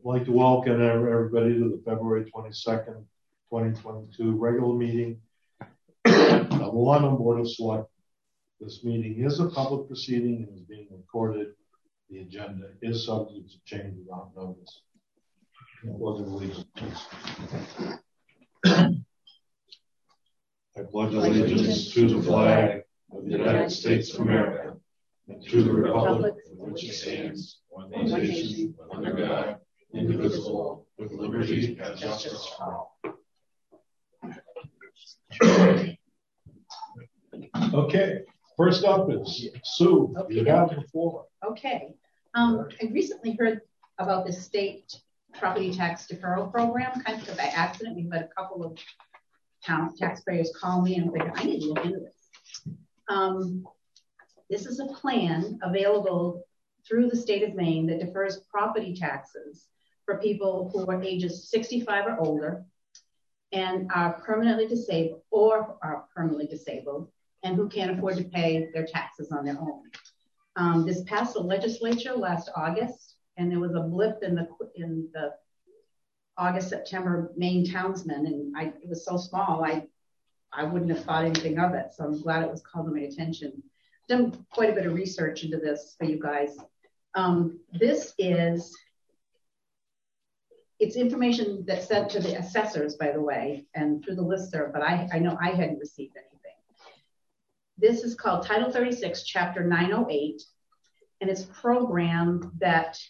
like to welcome everybody to the February 22nd, 2022 regular meeting of the London Board of Selectmen. This meeting is a public proceeding and is being recorded. The agenda is subject to change without notice. I pledge allegiance to the flag of the United States of America and to the republic for which it stands, one nation, under God, indivisible, with liberty and justice for all. Okay, first up is Sue. You have the floor. Okay. I recently heard about the state property tax deferral program, kind of by accident. We've had a couple of taxpayers call me and figure I need to look into this. This is a plan available through the state of Maine that defers property taxes for people who are ages 65 or older and are permanently disabled and who can't afford to pay their taxes on their own. This passed the legislature last August, and there was a blip in the August-September Maine Townsman, and it was so small I wouldn't have thought anything of it. So I'm glad it was called to my attention. Done quite a bit of research into this for you guys. It's information that's sent to the assessors, by the way, and through the listserv, but I know I hadn't received anything. This is called Title 36, Chapter 908, and it's a program that,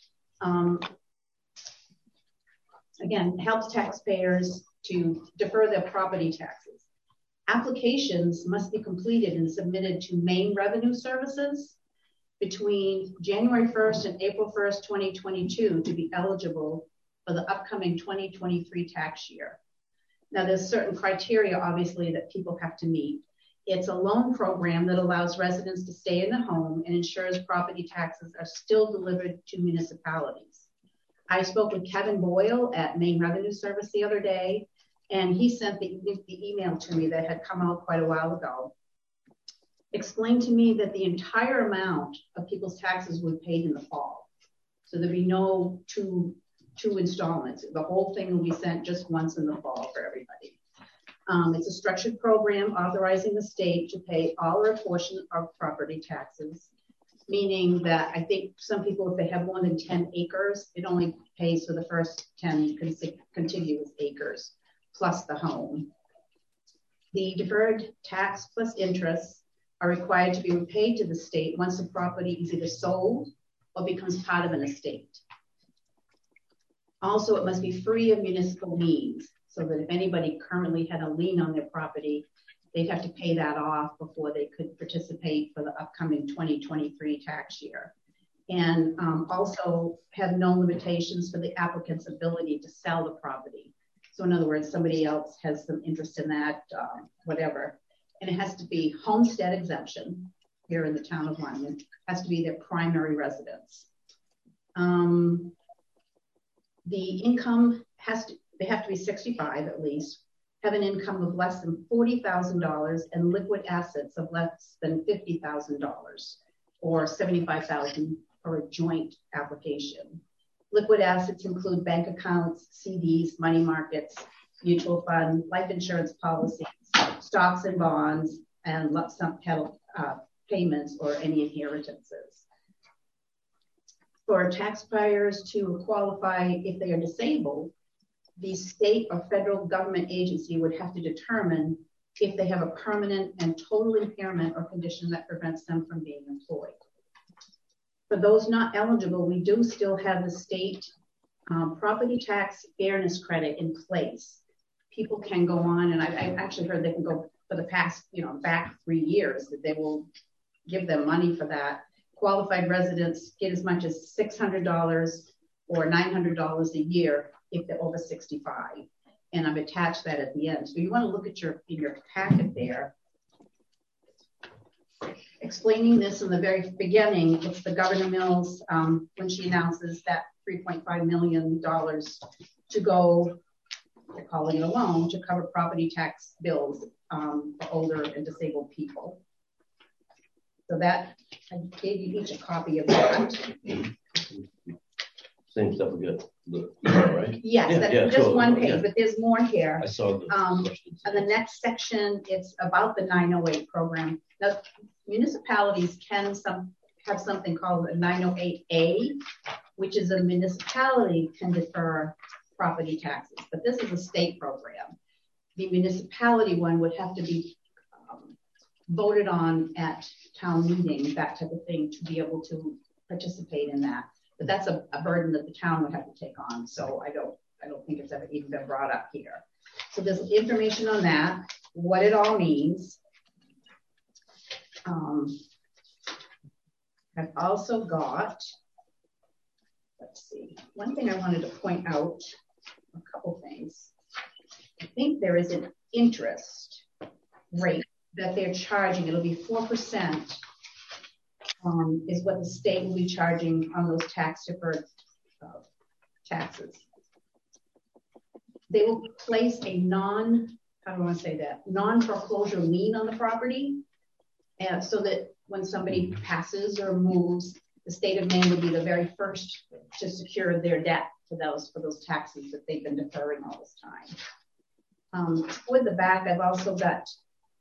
again, helps taxpayers to defer their property taxes. Applications must be completed and submitted to Maine Revenue Services between January 1st and April 1st, 2022 to be eligible for the upcoming 2023 tax year. Now, there's certain criteria, obviously, that people have to meet. It's a loan program that allows residents to stay in the home and ensures property taxes are still delivered to municipalities. I spoke with Kevin Boyle at Maine Revenue Service the other day, and he sent the email to me that had come out quite a while ago, explained to me that the entire amount of people's taxes would be paid in the fall. So there'd be no two installments. The whole thing will be sent just once in the fall for everybody. It's a structured program authorizing the state to pay all or a portion of property taxes, meaning that I think some people, if they have more than 10 acres, it only pays for the first 10 contiguous acres, plus the home. The deferred tax plus interest are required to be repaid to the state once the property is either sold or becomes part of an estate. Also, it must be free of municipal liens, so that if anybody currently had a lien on their property, they'd have to pay that off before they could participate for the upcoming 2023 tax year. And also have no limitations for the applicant's ability to sell the property. So in other words, somebody else has some interest in that, whatever. And it has to be homestead exemption here in the town of London. It has to be their primary residence. The income they have to be 65 at least, have an income of less than $40,000 and liquid assets of less than $50,000 or $75,000 for a joint application. Liquid assets include bank accounts, CDs, money markets, mutual fund, life insurance policies, stocks and bonds, and lump sum payments or any inheritances. For taxpayers to qualify if they are disabled, the state or federal government agency would have to determine if they have a permanent and total impairment or condition that prevents them from being employed. For those not eligible, we do still have the state property tax fairness credit in place. People can go on, and I've actually heard they can go for the past, back 3 years, that they will give them money for that. Qualified residents get as much as $600 or $900 a year if they're over 65. And I've attached that at the end. So you want to look at in your packet there. Explaining this in the very beginning, it's the Governor Mills, when she announces that $3.5 million to go, they're calling it a loan, to cover property tax bills for older and disabled people. So that, I gave you each a copy of that. Same stuff we got Right? Yes, just one page, but there's more here. I saw the questions. And the next section, it's about the 908 program. Now, municipalities can have something called a 908A, which is a municipality can defer property taxes, but this is a state program. The municipality one would have to be voted on at town meeting, that type of thing, to be able to participate in that. But that's a burden that the town would have to take on. So I don't think it's ever even been brought up here. So there's information on that, what it all means. I've also got, let's see, one thing I wanted to point out, a couple things. I think there is an interest rate that they're charging. It'll be 4%. Is what the state will be charging on those tax deferred taxes. They will place a non-foreclosure lien on the property, and so that when somebody passes or moves, the state of Maine would be the very first to secure their debt for those taxes that they've been deferring all this time. Toward the back, I've also got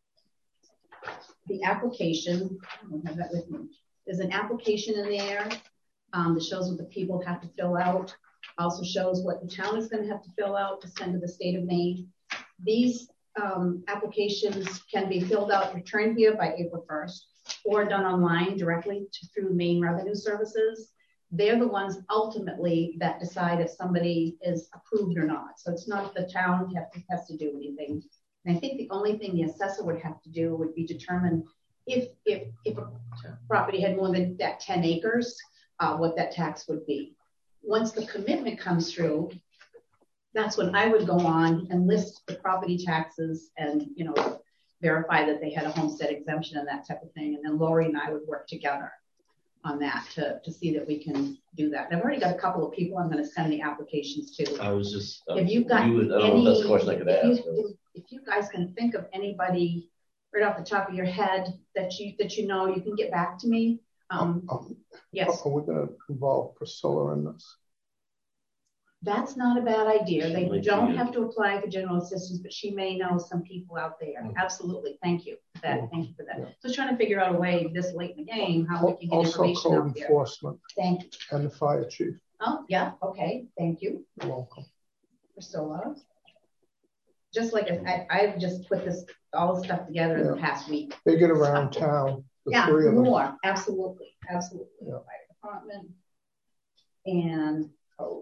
the application. I don't have that with me. There's an application in there that shows what the people have to fill out. Also shows what the town is going to have to fill out to send to the state of Maine. These applications can be filled out, returned here by April 1st, or done online directly through Maine Revenue Services. They're the ones ultimately that decide if somebody is approved or not. So it's not the town has to do anything. And I think the only thing the assessor would have to do would be determine if a property had more than that 10 acres, what that tax would be. Once the commitment comes through, that's when I would go on and list the property taxes and, verify that they had a homestead exemption and that type of thing. And then Lori and I would work together on that to see that we can do that. And I've already got a couple of people I'm going to send the applications to. I was just, if you've got I don't know if that's a question I could ask. If you guys can think of anybody right off the top of your head that you can get back to me. Yes. Are we going to involve Priscilla in this? That's not a bad idea. They don't have to apply for general assistance, but she may know some people out there. Mm-hmm. Absolutely. Thank you for that. Thank you for that. Yeah. So trying to figure out a way this late in the game how we can get information out there. Enforcement. Thank you. And the fire chief. Oh, yeah. Okay. Thank you. You're welcome. Priscilla. Just like I've just put all this stuff together in the past week. They get around town. Three of them. More. Absolutely. Absolutely. Yeah. Fire department and code.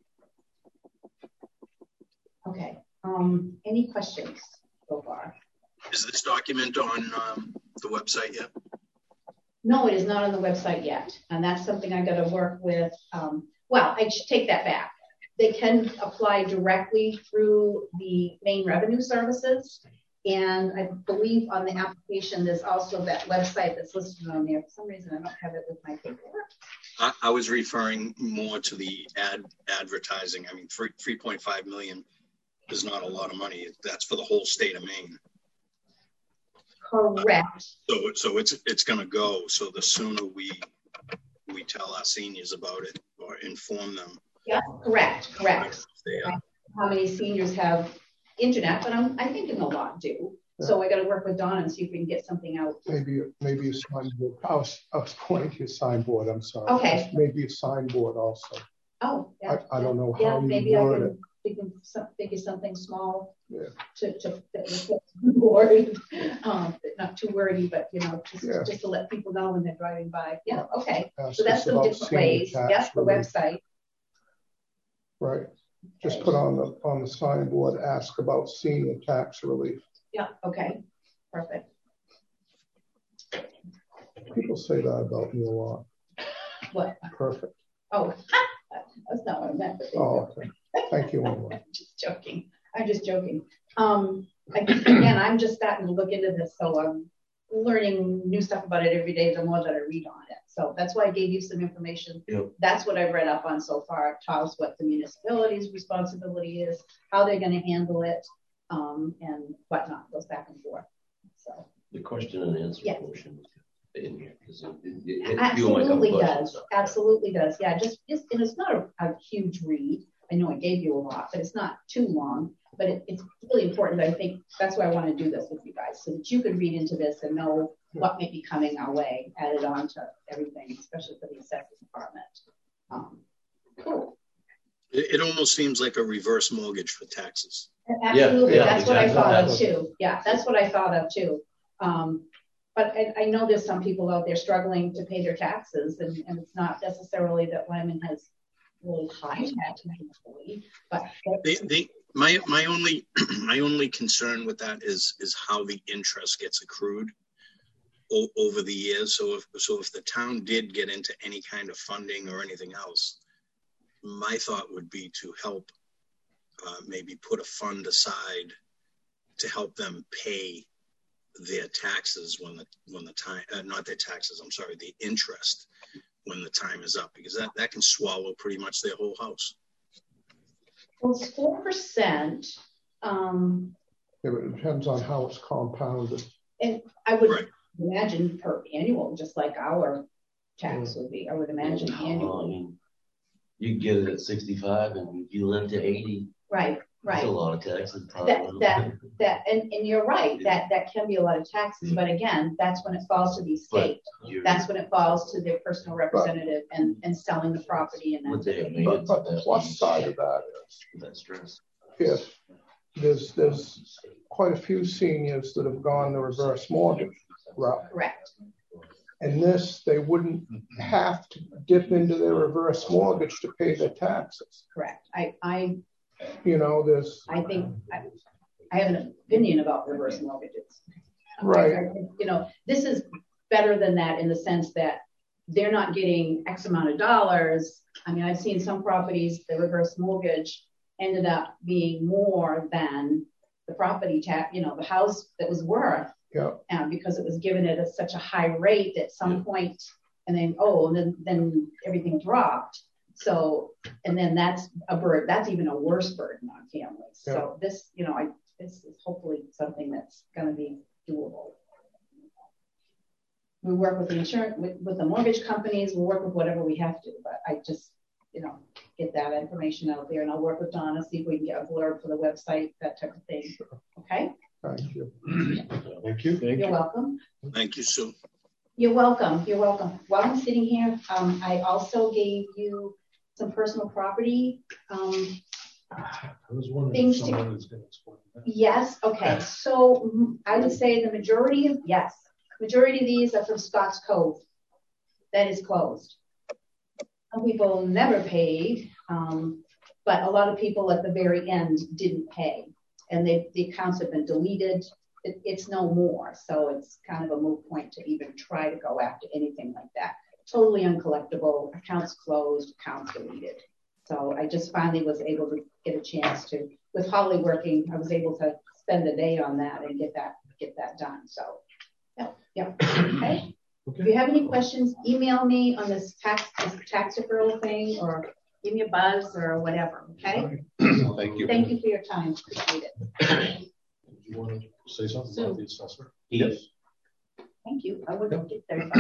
Okay. Any questions so far? Is this document on the website yet? No, it is not on the website yet. And that's something I got to work with. Well, I should take that back. They can apply directly through the Maine Revenue Services. And I believe on the application, there's also that website that's listed on there. For some reason, I don't have it with my paperwork. I was referring more to the advertising. I mean, 3.5 million is not a lot of money. That's for the whole state of Maine. Correct. So it's going to go. So the sooner we tell our seniors about it or inform them. Yeah, correct. How many seniors have internet? But I'm thinking a lot do. Yeah. So I got to work with Donna and see if we can get something out. Maybe a signboard. I was pointing to a signboard. I'm sorry. Okay. Maybe a signboard also. Oh, yeah. I don't know how you word it. Figure something small to board, not too wordy, but just to let people know when they're driving by. Yeah, okay. So that's some different ways. Yes, the website. Right. Okay. Just put on the signboard. Ask about senior tax relief. Yeah. Okay. Perfect. People say that about me a lot. What? Perfect. Oh, that's not what I meant. Okay. Thank you. I'm just joking. Again, I'm just starting to look into this, so I'm learning new stuff about it every day. The more that I read on it, so that's why I gave you some information. Yep. That's what I've read up on so far. It tells what the municipality's responsibility is, how they're going to handle it, and whatnot. Goes back and forth. So the question and answer portion in here because it absolutely does. Absolutely does. Yeah, just and it's not a huge read. I know I gave you a lot, but it's not too long. But it's really important. I think that's why I want to do this with you guys, so that you can read into this and know what may be coming our way, added on to everything, especially for the assessment department. Cool. It almost seems like a reverse mortgage for taxes. Absolutely, Yeah, that's exactly. what I thought of too. Yeah, that's what I thought of too. But I know there's some people out there struggling to pay their taxes, and it's not necessarily that Lyman has really high taxes, but my only concern with that is how the interest gets accrued over the years. So if the town did get into any kind of funding or anything else, my thought would be to help maybe put a fund aside to help them pay their taxes when the time, not their taxes, I'm sorry, the interest when the time is up, because that can swallow pretty much their whole house. well, it's 4%. Yeah, but it depends on how it's compounded. And I would imagine per annual, just like our tax would be. I would imagine annual. I mean, you get it at 65 and you live to 80. Right. That's a lot of taxes. And you're right, that can be a lot of taxes, but again, that's when it falls to the state. That's when it falls to their personal representative and selling the property and but the plus side of that is that stress. If there's quite a few seniors that have gone the reverse mortgage route. Correct. And this, they wouldn't have to dip into their reverse mortgage to pay their taxes. Correct. There's. I think I have an opinion about reverse mortgages. Right. This is better than that in the sense that they're not getting X amount of dollars. I mean, I've seen some properties, the reverse mortgage ended up being more than the property tax, the house that was worth. Yeah. Because it was given at such a high rate at some point, and then everything dropped. So, and then that's a burden. That's even a worse burden on families. Yeah. So this, this is hopefully something that's going to be doable. We work with the insurance, with the mortgage companies. We'll work with whatever we have to. But I just, get that information out there, and I'll work with Donna, see if we can get a blurb for the website, that type of thing. Okay. Thank you. Thank you. You're welcome. Thank you, Sue. You're welcome. You're welcome. While I'm sitting here, I also gave you some personal property I was wondering if someone was going to explain that. Yes. Okay. So I would say the majority of these are from Scott's Cove. That is closed. Some people never paid, but a lot of people at the very end didn't pay, and the accounts have been deleted. It's no more, so it's kind of a moot point to even try to go after anything like that. Totally uncollectible, accounts closed, accounts deleted. So I just finally was able to get a chance to, with Holly working, I was able to spend a day on that and get that done. So, yeah. Okay. If you have any questions, email me on this tax deferral thing, or give me a buzz or whatever. Okay. Thank you. Thank you for your time. Appreciate it. Do you want to say something about the assessor? Yes. Thank you. I wouldn't get there.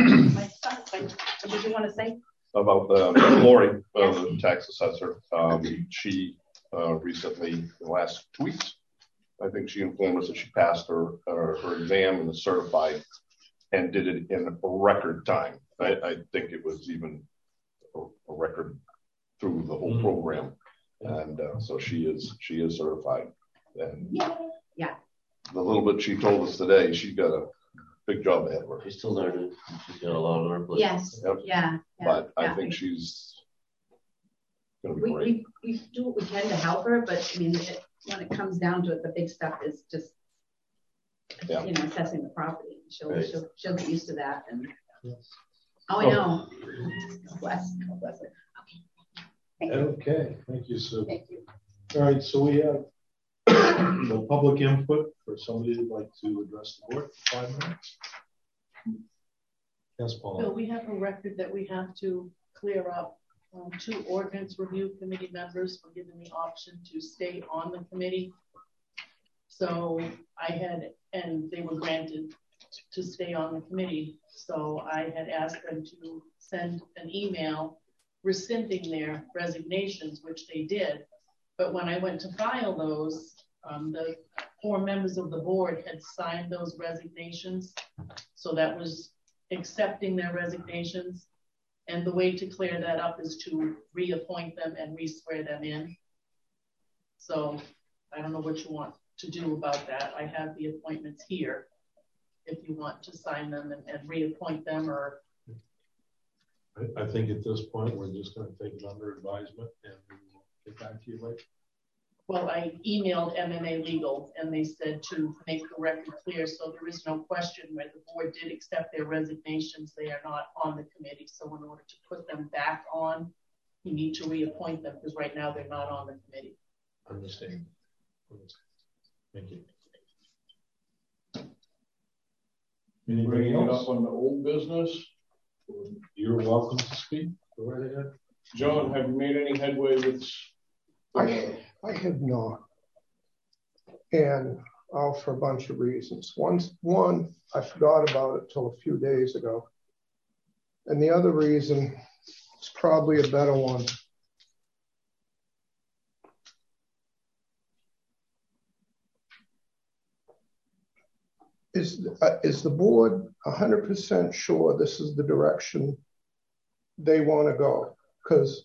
What did you want to say? About Lori, the tax assessor. She recently, in the last 2 weeks, I think she informed us that she passed her exam and is certified, and did it in record time. I think it was even a record through the whole program, and so she is certified. And yeah, the little bit she told us today, she got a big job ahead of her. She's still learning. She's got a lot on her plate. Yes. Yep. Yeah. But I think she's going to be great. We do what we can to help her, but I mean, when it comes down to it, the big stuff is just assessing the property. She'll get used to that. And I know. Bless her. Okay. Thank you, Sue. Thank you. All right. So we have no public input for somebody who'd like to address the board for 5 minutes. Yes, Paul. So we have a record that we have to clear up. 2 ordinance review committee members were given the option to stay on the committee. So and they were granted to stay on the committee. So I had asked them to send an email rescinding their resignations, which they did. But when I went to file those, the 4 members of the board had signed those resignations. So that was accepting their resignations. And the way to clear that up is to reappoint them and re-swear them in. So I don't know what you want to do about that. I have the appointments here if you want to sign them and reappoint them, or. I think at this point, we're just going to take it under advisement and we'll get back to you later. Well, I emailed MMA Legal and they said to make the record clear so there is no question where the board did accept their resignations, they are not on the committee. So in order to put them back on, you need to reappoint them because right now they're not on the committee. Understand. Thank you. Anybody else on the old business? You're welcome to speak. Go right ahead. John, have you made any headway with? I have not, and for a bunch of reasons. One, I forgot about it till a few days ago, and the other reason is probably a better one. Is the board 100% sure this is the direction they want to go? Because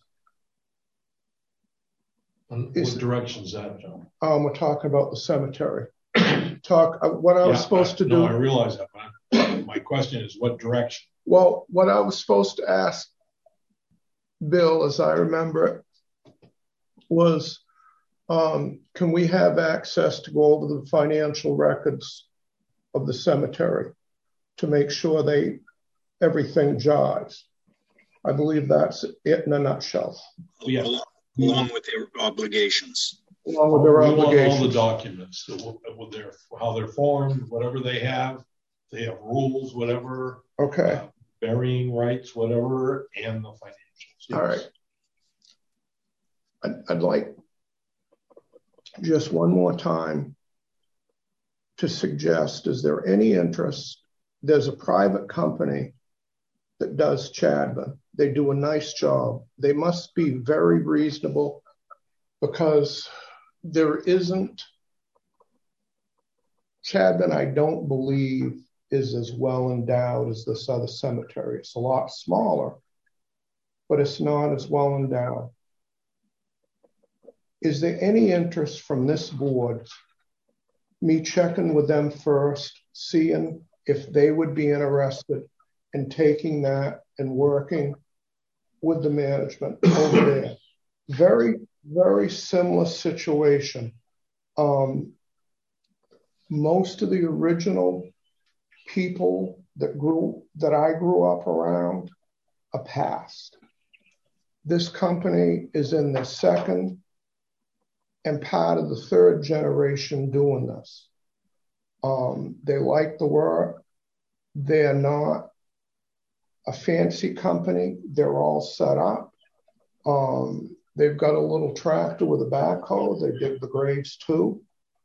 what direction is that, John? We're talking about the cemetery. What I was supposed to do. No, I realize that, but my question is what direction? Well, what I was supposed to ask Bill, as I remember it, was can we have access to go over the financial records of the cemetery to make sure everything jives? I believe that's it in a nutshell. Yeah. Along with their obligations. Along with their obligations. All the documents, how they're formed, whatever they have rules, whatever. Okay. Burying rights, whatever, and the financials. Yes. All right. I'd like just one more time to suggest, is there any interest? There's a private company that does Chadbourne. They do a nice job. They must be very reasonable because there isn't, Chadbourne, I don't believe, is as well endowed as this other cemetery. It's a lot smaller, but it's not as well endowed. Is there any interest from this board, me checking with them first, seeing if they would be interested in taking that and working with the management over there? Very, very similar situation. Most of the original people that I grew up around are passed. This company is in the second and part of the third generation doing this. They like the work. They're not a fancy company. They're all set up. They've got a little tractor with a backhoe. They dig the graves too.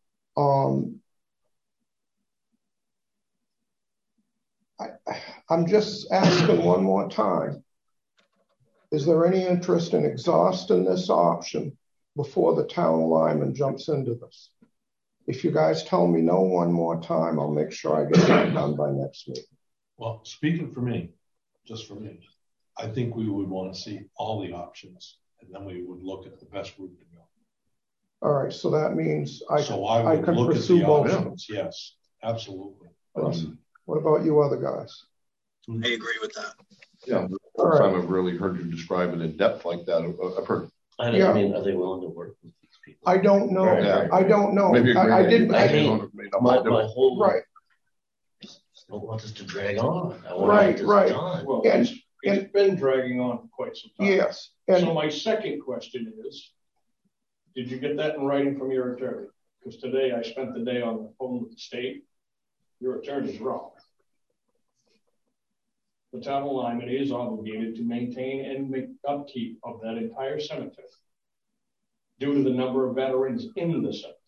I'm just asking one more time. Is there any interest in exhausting this option before the town of Lyman jumps into this? If you guys tell me no one more time, I'll make sure I get that done by next meeting. Well, speaking for me, just for me, I think we would want to see all the options and then we would look at the best route to go. All right, so that means I can look pursue at the both. options. Yes, absolutely. What about you other guys? I agree with that. Yeah, the first time I've really heard you describe it in depth like that. I've heard. I mean, are they willing to work with these people? I don't know. Right. I don't know. Maybe I didn't. My whole right. I don't want this to drag on. I want this done. Well, it's been dragging on for quite some time. Yes. So my second question is, did you get that in writing from your attorney? Because today I spent the day on the phone with the state. Your attorney's wrong. The town of Lyman is obligated to maintain and make upkeep of that entire cemetery due to the number of veterans in the cemetery.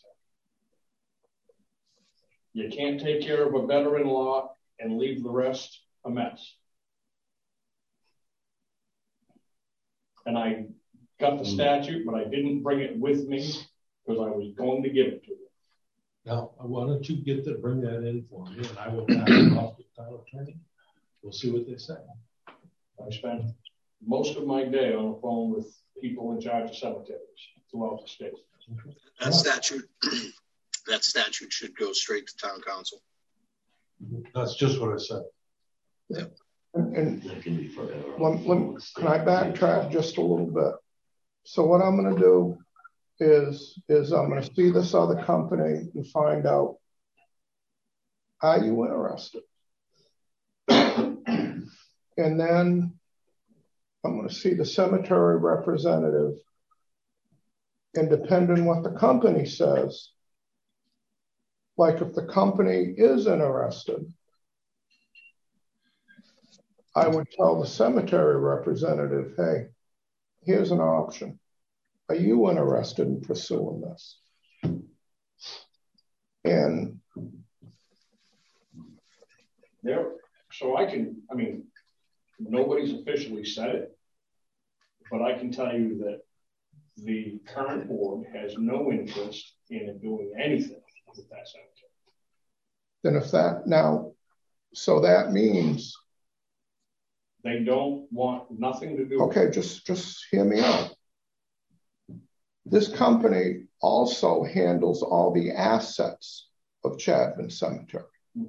You can't take care of a veteran lot and leave the rest a mess. And I got the statute, but I didn't bring it with me because I was going to give it to you. Now, why don't you bring that in for me, and I will pass it off to the town attorney. We'll see what they say. I spent most of my day on the phone with people in charge of cemeteries throughout the state. That statute should go straight to town council. That's just what I said. Yeah. And can I backtrack just a little bit? So what I'm going to do is I'm going to see this other company and find out, are you interested? And then I'm going to see the cemetery representative, and depending on what the company says, like if the company is interested, I would tell the cemetery representative, hey, here's an option. Are you interested in pursuing this? And there, so I mean, nobody's officially said it, but I can tell you that the current board has no interest in doing anything with that cemetery. Then if that now, so that means they don't want nothing to do. Okay, just hear me out. This company also handles all the assets of Chapman Cemetery.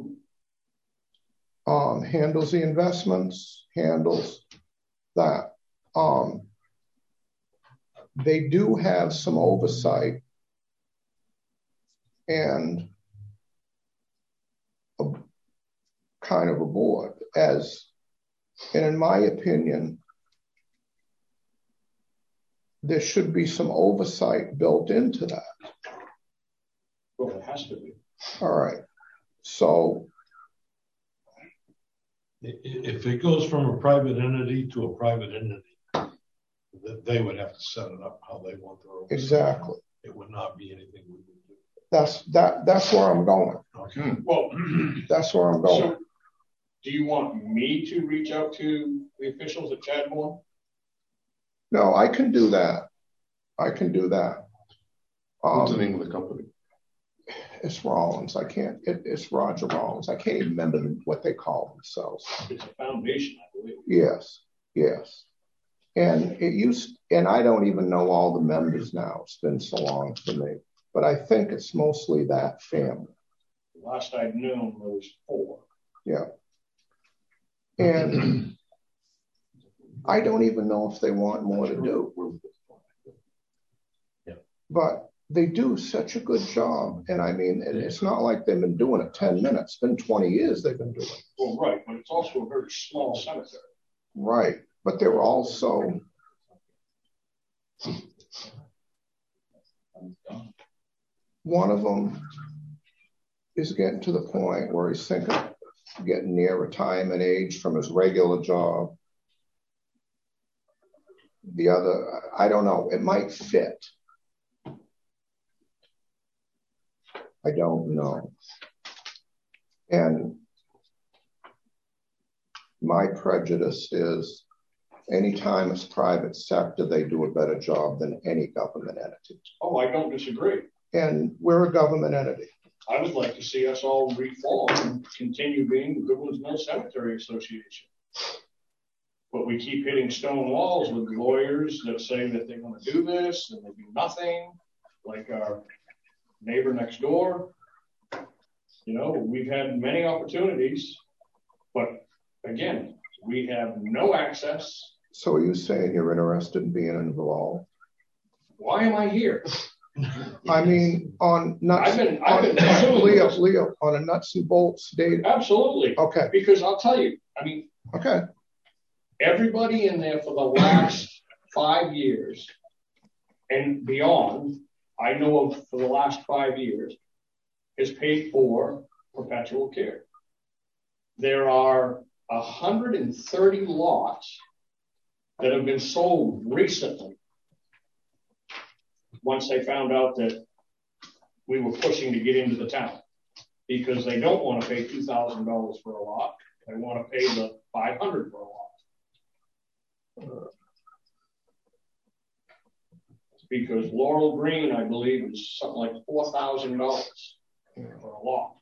Mm-hmm. Handles the investments, handles that. They do have some oversight and a kind of a board, and in my opinion, there should be some oversight built into that. Well, it has to be. All right. So if it goes from a private entity to a private entity, they would have to set it up how they want their oversight. Exactly. It would not be anything we would do. That's where I'm going. Okay. Well, that's where I'm going. So do you want me to reach out to the officials at Chadbourne? No, I can do that. What's the name of the company? It's Rollins. It's Roger Rollins. I can't even remember what they call themselves. It's a foundation, I believe. Yes. And I don't even know all the members now. It's been so long for me. But I think it's mostly that family. The last I'd known, there was 4. Yeah. And I don't even know if they want more to do. Yeah. But they do such a good job. And I mean, it's not like they've been doing it 10 minutes. It's been 20 years they've been doing it. Well, right. But it's also a very small cemetery. Right. But they're also one of them is getting to the point where he's thinking of getting near retirement age from his regular job. The other, I don't know, it might fit. I don't know. And my prejudice is anytime it's private sector, they do a better job than any government entity. Oh, I don't disagree. And we're a government entity. I would like to see us all reform and continue being the Goodwin's Mill Cemetery Association. But we keep hitting stone walls with lawyers that say that they want to do this and they do nothing, like our neighbor next door. You know, we've had many opportunities, but again, we have no access. So are you saying you're interested in being involved? Why am I here? I mean, on nuts. Leo, on a nuts and bolts data. Absolutely. Okay. Because I'll tell you, I mean, okay. Everybody in there for the last 5 years and beyond, I know of for the last 5 years, is paid for perpetual care. There are 130 lots that have been sold recently once they found out that we were pushing to get into the town, because they don't want to pay $2,000 for a lot. They want to pay the $500 for a lot. because Laurel Green, I believe, is something like $4,000 for a lot.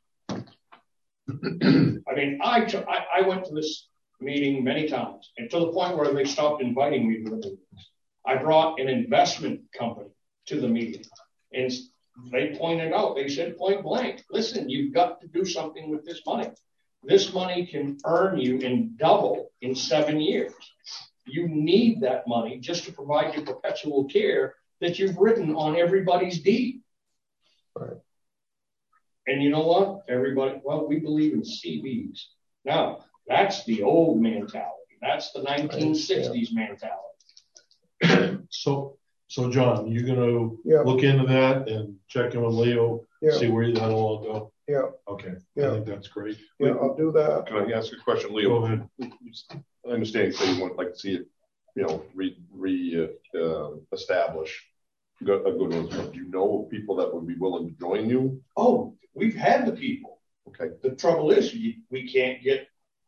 I mean, I went to this meeting many times, and to the point where they stopped inviting me to the meetings. I brought an investment company to the meeting, and they pointed out, they said point blank, listen, you've got to do something with this money. This money can earn you and double in 7 years. You need that money just to provide you perpetual care that you've written on everybody's deed. Right. And you know what? Everybody, well, we believe in CVs. Now, that's the old mentality. That's the 1960s mentality. So John, you're going to look into that and check in with Leo, see where that'll all go? Yeah. Okay. I think that's great. Yeah, I'll do that. Can I ask a question, Leo? Go ahead. I understand you say you would like to see it, you know, establish a good one. Do you know of people that would be willing to join you? Oh, we've had the people. Okay. The trouble is we can't get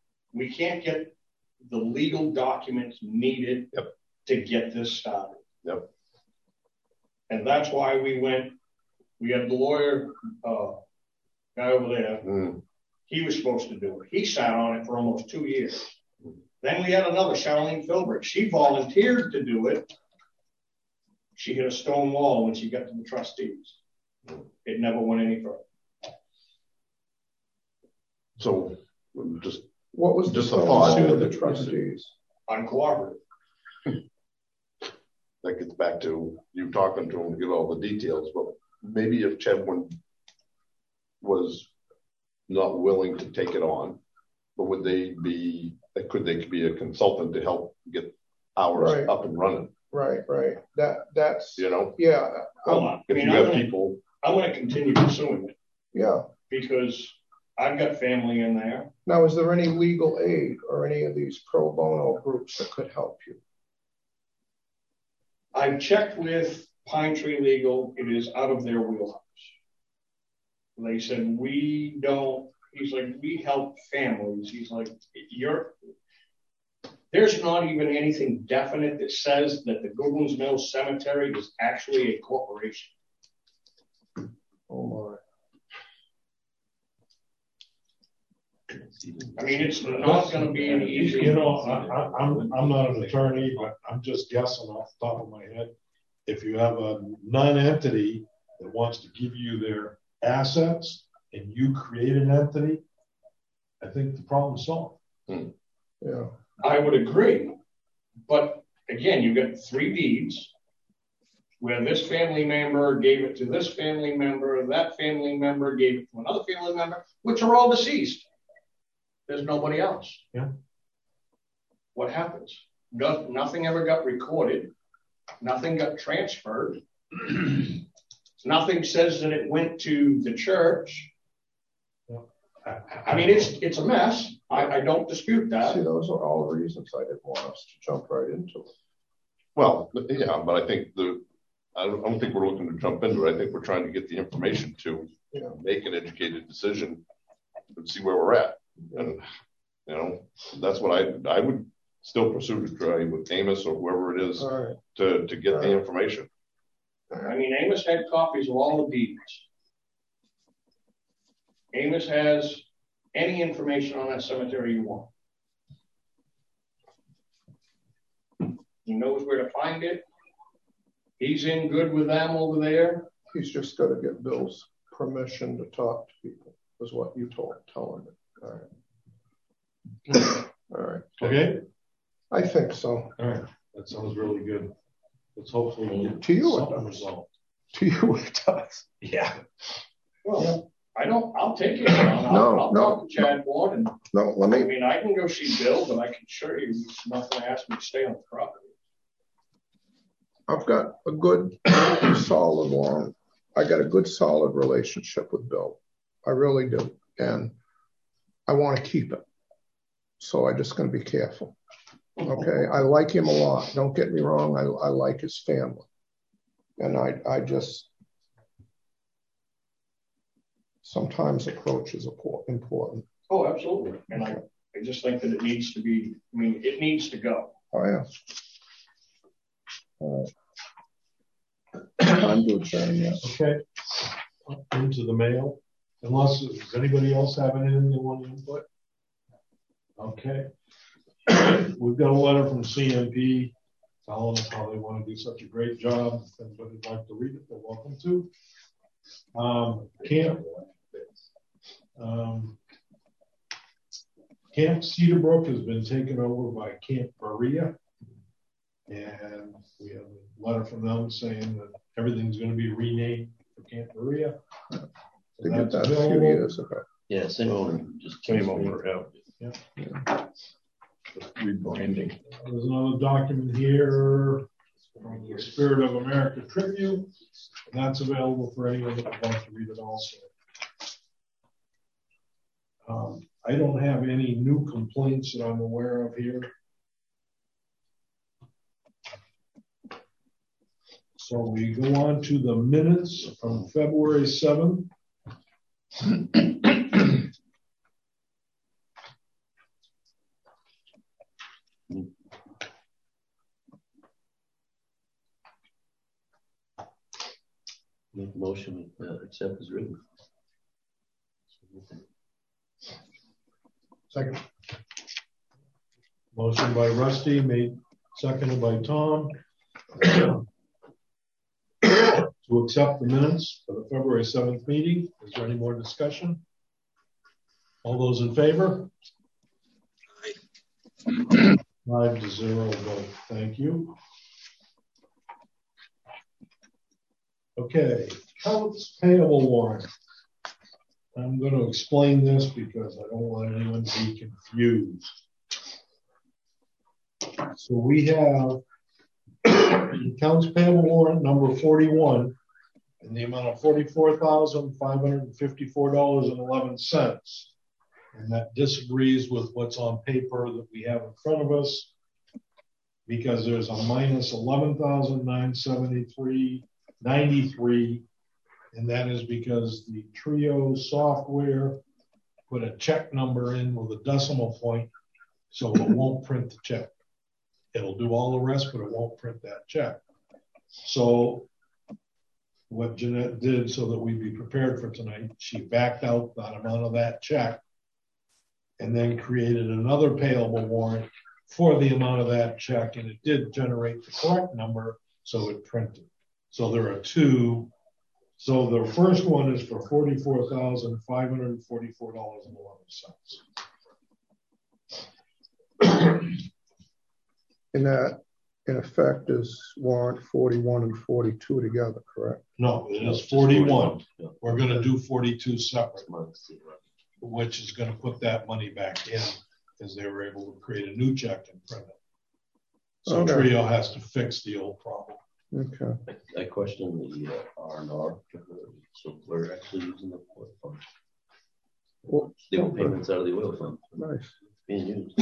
the legal documents needed to get this started. Yep. And that's why we had the lawyer guy over there. He was supposed to do it. He sat on it for almost 2 years. Then we had another, Charlene Filbert. She volunteered to do it. She hit a stone wall when she got to the trustees. It never went any further. So what was just the a thought to the trustees? Uncooperative. That gets back to you talking to him to get all the details, but maybe if Chedwin was not willing to take it on, but could they be a consultant to help get ours up and running? Right. That's, you know, Well, if you have people, I'm going to continue pursuing it. Yeah. Because I've got family in there. Now, is there any legal aid or any of these pro bono groups that could help you? I checked with Pine Tree Legal. It is out of their wheelhouse. They said, we don't, he's like, we help families. He's like, there's not even anything definite that says that the Goodwin's Mills Cemetery is actually a corporation. Oh my. I mean, it's not going to be any easy. You know, I'm not an attorney, but I'm just guessing off the top of my head. If you have a non-entity that wants to give you their assets and you create an entity, I think the problem's solved. Yeah, I would agree. But again, you've got 3 deeds where this family member gave it to this family member, that family member gave it to another family member, which are all deceased. There's nobody else. Yeah. What happens? Nothing ever got recorded. Nothing got transferred. Nothing says that it went to the church. I mean, it's a mess. I don't dispute that. See, those are all the reasons I didn't want us to jump right into it. Well, yeah, but I think I don't think we're looking to jump into it. I think we're trying to get the information to make an educated decision and see where we're at. And you know, that's what I would still pursue to try with Amos or whoever it is to get the information. I mean, Amos had copies of all the deeds. Amos has any information on that cemetery you want. He knows where to find it. He's in good with them over there. He's just got to get Bill's permission to talk to people, is what you telling me. All right. All right. Okay. I think so. All right. That sounds really good. Let's hopefully get to you something resolved. To you it does. Yeah. Well, I'll take it. I'll talk to Chad Ward and let me. I mean, I can go see Bill, but I can assure you he's not going to ask me to stay on the property. I've got a good solid relationship with Bill. I really do. And I want to keep it. So I'm just going to be careful. Okay. I like him a lot. Don't get me wrong. I like his family. And I just sometimes approach is important. Oh, absolutely. And I just think that it needs to be, it needs to go. Oh, yeah. All right. Time to adjourn, yes. Okay. Into the mail. Unless, does anybody else have anything they want to input? Okay. We've got a letter from CMP telling us how they want to do such a great job. If anybody'd like to read it, they're welcome to. Camp Cedarbrook has been taken over by Camp Berea, and we have a letter from them saying that everything's going to be renamed for Camp Berea. So they did that a few years ago. Yeah, same owner, just came over. Yeah. Rebranding. There's another document here from the Spirit of America Tribute, and that's available for anyone that would like to read it also. I don't have any new complaints that I'm aware of here. So we go on to the minutes from February 7th. Make a motion accept as written. Second. Motion by Rusty, made seconded by Tom. To accept the minutes for the February 7th meeting. Is there any more discussion? All those in favor? Aye. 5-0 vote. Thank you. Okay, accounts payable warrant. I'm going to explain this because I don't want anyone to be confused. So we have accounts payable warrant number 41 in the amount of $44,554.11. And that disagrees with what's on paper that we have in front of us, because there's a minus $11,973.93, and that is because the Trio software put a check number in with a decimal point, so it won't print the check. It'll do all the rest, but it won't print that check. So what Jeanette did so that we'd be prepared for tonight, she backed out that amount of that check and then created another payable warrant for the amount of that check, and it did generate the correct number, so it printed. So there are two. So the first one is for $44,544.11. And that, in effect, is warrant 41 and 42 together, correct? No, it is 41. We're going to do 42 separate, which is going to put that money back in because they were able to create a new check and print it. So okay. Trio has to fix the old problem. Okay. I question the R&R. So we're actually using the oil fund. Well, the payments out of the oil fund. Nice. Being used.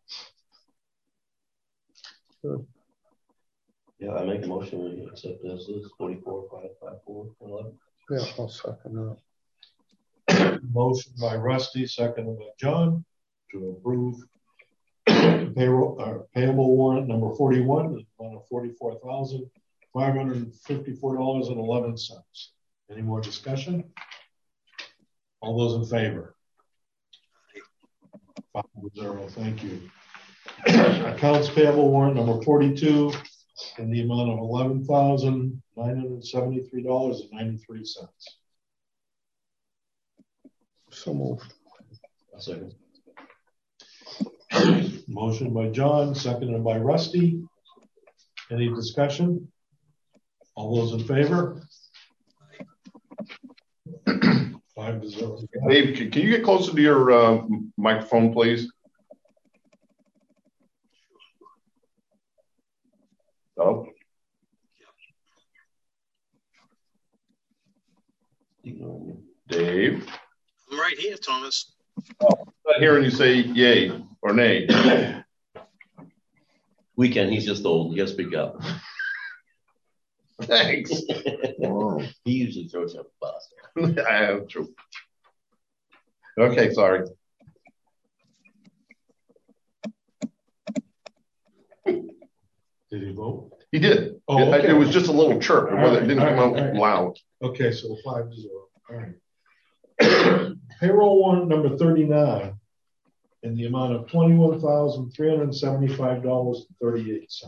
Good. Yeah, I make a motion we accept this is 44,554.11. Yeah, I'll second that. Motion by Rusty, seconded by John to approve payable warrant number 41, the amount of $44,554.11. Any more discussion? All those in favor? 5-0. Thank you. Accounts payable warrant number 42 in the amount of $11,973.93. So moved. A second. Motion by John, seconded by Rusty. Any discussion? All those in favor? 5-0. Dave, can you get closer to your microphone, please? Oh. Dave? I'm right here, Thomas. Oh, I'm not hearing you say yay or nay. Weekend, he's just old. You got to speak up. Thanks. He usually throws up a bus. I am true. Okay, sorry. Did he vote? He did. Oh, okay. It was just a little chirp. It didn't come out loud. Okay, so 5-0. All right. Payroll warrant number 39 in the amount of $21,375.38.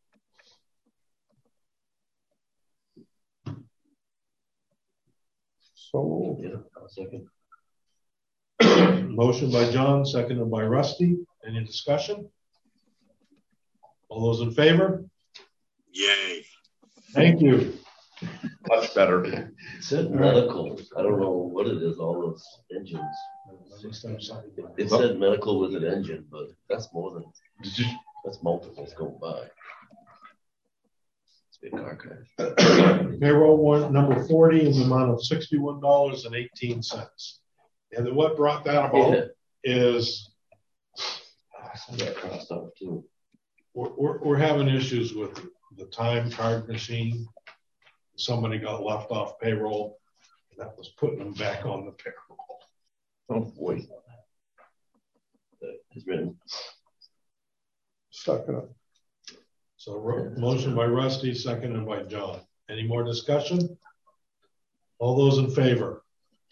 So Yeah, I'll second. Motion by John, seconded by Rusty. Any discussion? All those in favor? Yay. Thank you. Much better. It said medical. I don't know what it is, all those engines. It said medical with an engine, but that's more than, that's multiples go by. It's a big car crash. Payroll warrant number 40 in the amount of $61.18. And then what brought that about is That crossed off too. we're having issues with the time card machine. Somebody got left off payroll, and that was putting them back on the payroll. Oh boy. That has been stuck in it. So motion by Rusty, seconded by John. Any more discussion? All those in favor?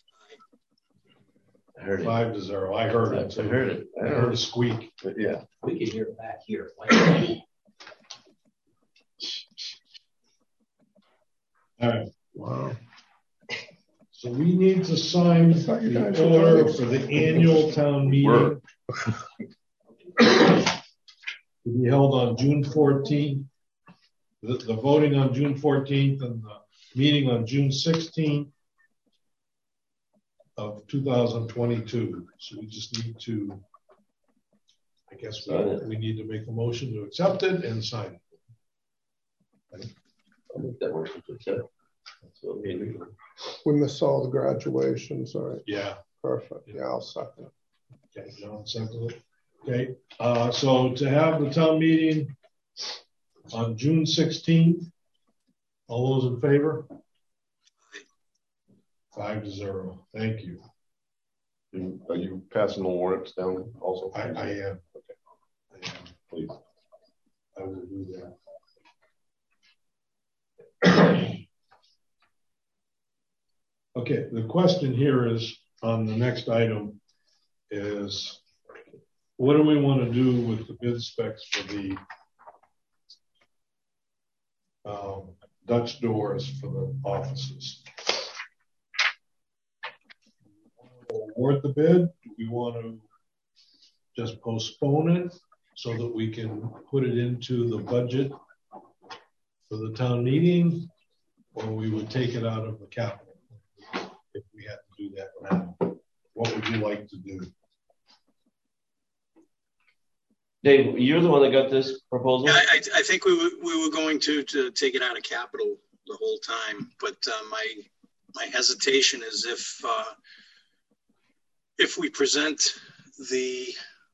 I heard it. 5-0. I heard it. I heard it. I heard a squeak. But yeah. We can hear it back here. All right. Wow. So we need to sign the order for the annual town meeting to be held on June 14th. The voting on June 14th and the meeting on June 16th of 2022. So we just need to, I guess we need to make a motion to accept it and sign it. I'll make that motion to accept. So maybe We missed all the graduations, all right? Yeah. Perfect. Yeah, I'll second it. Okay, John seconded it. Okay, so to have the town meeting on June 16th, all those in favor? 5-0. Thank you. Are you passing the warrants down also? I am. Okay. I am. Please. I will do that. Okay, the question here is on the next item is what do we want to do with the bid specs for the Dutch doors for the offices? Award the bid? Do we want to just postpone it so that we can put it into the budget for the town meeting, or we would take it out of the capital if we had to do that now? What would you like to do? Dave, you're the one that got this proposal? Yeah, I think we were going to take it out of capital the whole time, but my hesitation is if we present the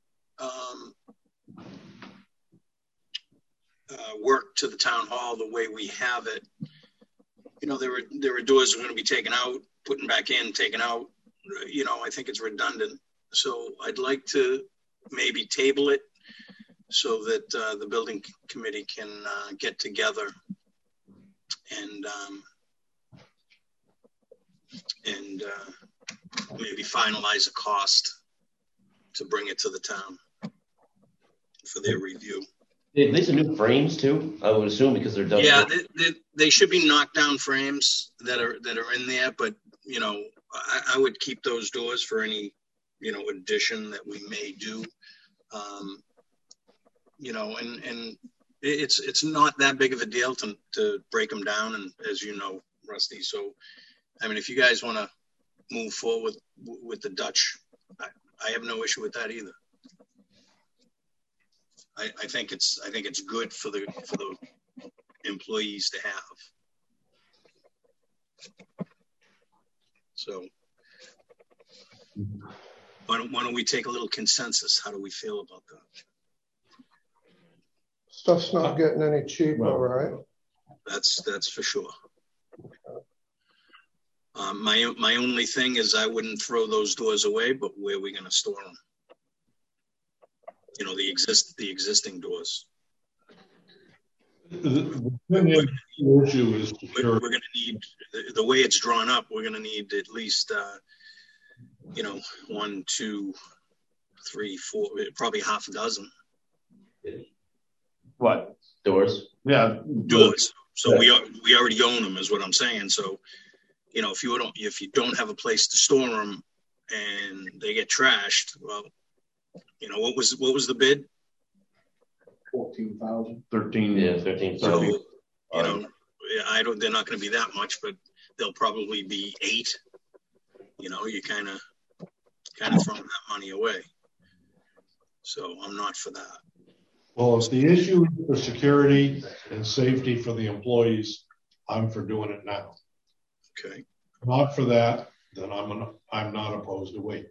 work to the town hall the way we have it, you know, there are doors that are going to be taken out, putting back in, taken out. You know, I think it's redundant. So I'd like to maybe table it so that the building committee can get together and maybe finalize a cost to bring it to the town for their review. These are new frames too, I would assume, because they're done. Yeah, they should be knockdown frames that are in there, but you know, I would keep those doors for any, you know, addition that we may do. You know, and it's not that big of a deal to break them down, and as you know, Rusty. So, I mean, if you guys want to move forward with the Dutch, I have no issue with that either. I think it's good for the employees to have. So why don't we take a little consensus? How do we feel about that? Stuff's not getting any cheaper, right? That's for sure. My only thing is I wouldn't throw those doors away, but where are we going to store them? You know, the existing doors. The issue is we're going to need, the way it's drawn up, we're going to need at least, 1, 2, 3, 4, probably half a dozen. What? Doors? Yeah. Doors. So we already own them, is what I'm saying. So, if you don't have a place to store them and they get trashed, well, what was the bid? 14,000. 13. Yeah, 13. So, they're not going to be that much, but they'll probably be 8. You kind of throwing that money away. So I'm not for that. Well, if the issue is for security and safety for the employees, I'm for doing it now. Okay. Not for that, then I'm not opposed to wait.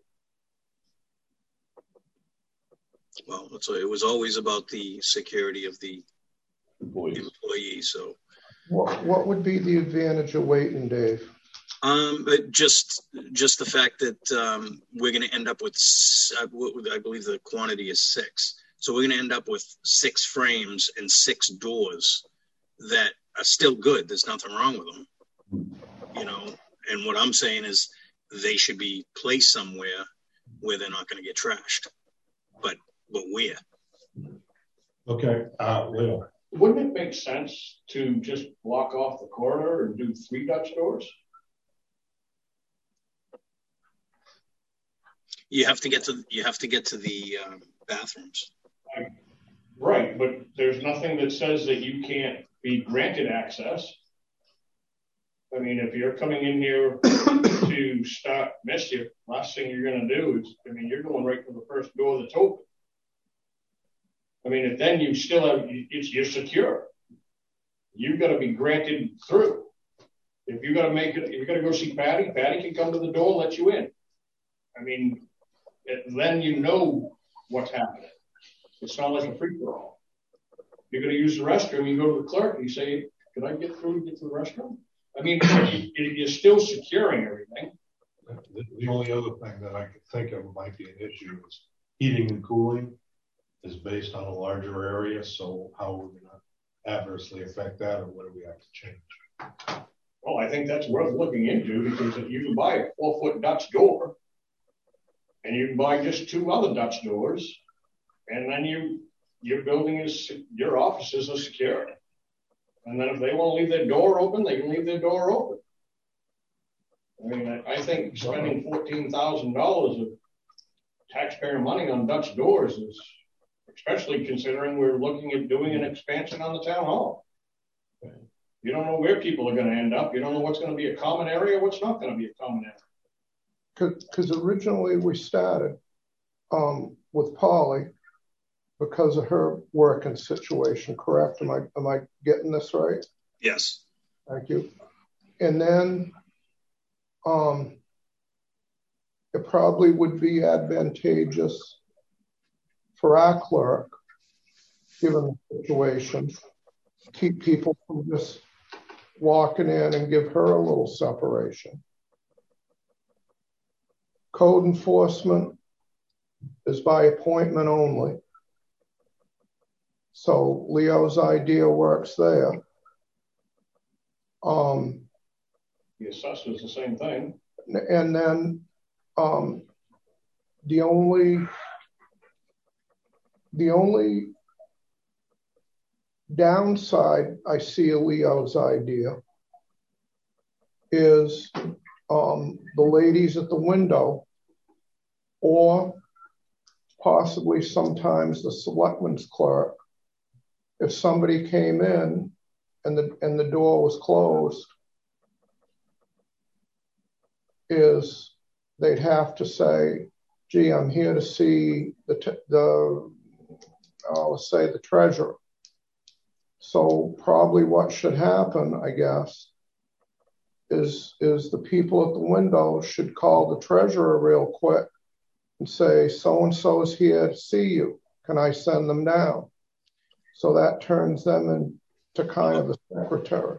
Well, it was always about the security of the employees. So, what would be the advantage of waiting, Dave? But just the fact that we're going to end up with, I believe the quantity is 6. So we're going to end up with 6 frames and 6 doors that are still good. There's nothing wrong with them, And what I'm saying is they should be placed somewhere where they're not going to get trashed. But where? Okay, Leo. Wouldn't it make sense to just block off the corridor and do 3 Dutch doors? You have to get to the bathrooms. Right, but there's nothing that says that you can't be granted access. I mean, if you're coming in here to start mischief, last thing you're going to do is, you're going right for the first door that's open. If then you still have, you're secure. You've got to be granted through. If you got to go see Patty can come to the door and let you in. Then you know what's happening. It's not like a free-for-all. You're going to use the restroom, you go to the clerk and you say, can I get through to get to the restroom? You're still securing everything. The only other thing that I could think of might be an issue is heating and cooling is based on a larger area. So how are we going to adversely affect that, or what do we have to change? Well, I think that's worth looking into, because if you can buy a 4-foot Dutch door and you can buy just 2 other Dutch doors, and then your offices are secure. And then if they want to leave their door open, they can leave their door open. I think spending $14,000 of taxpayer money on Dutch doors is, especially considering we're looking at doing an expansion on the town hall. You don't know where people are going to end up. You don't know what's going to be a common area, what's not going to be a common area. Because originally we started with Polly because of her working situation, correct? Am I getting this right? Yes. Thank you. And then it probably would be advantageous for our clerk, given the situation, keep people from just walking in and give her a little separation. Code enforcement is by appointment only. So Leo's idea works there. The assessor's the same thing. And then the only downside I see of Leo's idea is the ladies at the window, or possibly sometimes the selectman's clerk. If somebody came in and the door was closed, is they'd have to say, gee, I'm here to see let's say the treasurer. So probably what should happen, I guess, is the people at the window should call the treasurer real quick and say, so-and-so is here to see you. Can I send them down? So that turns them into kind of a secretary.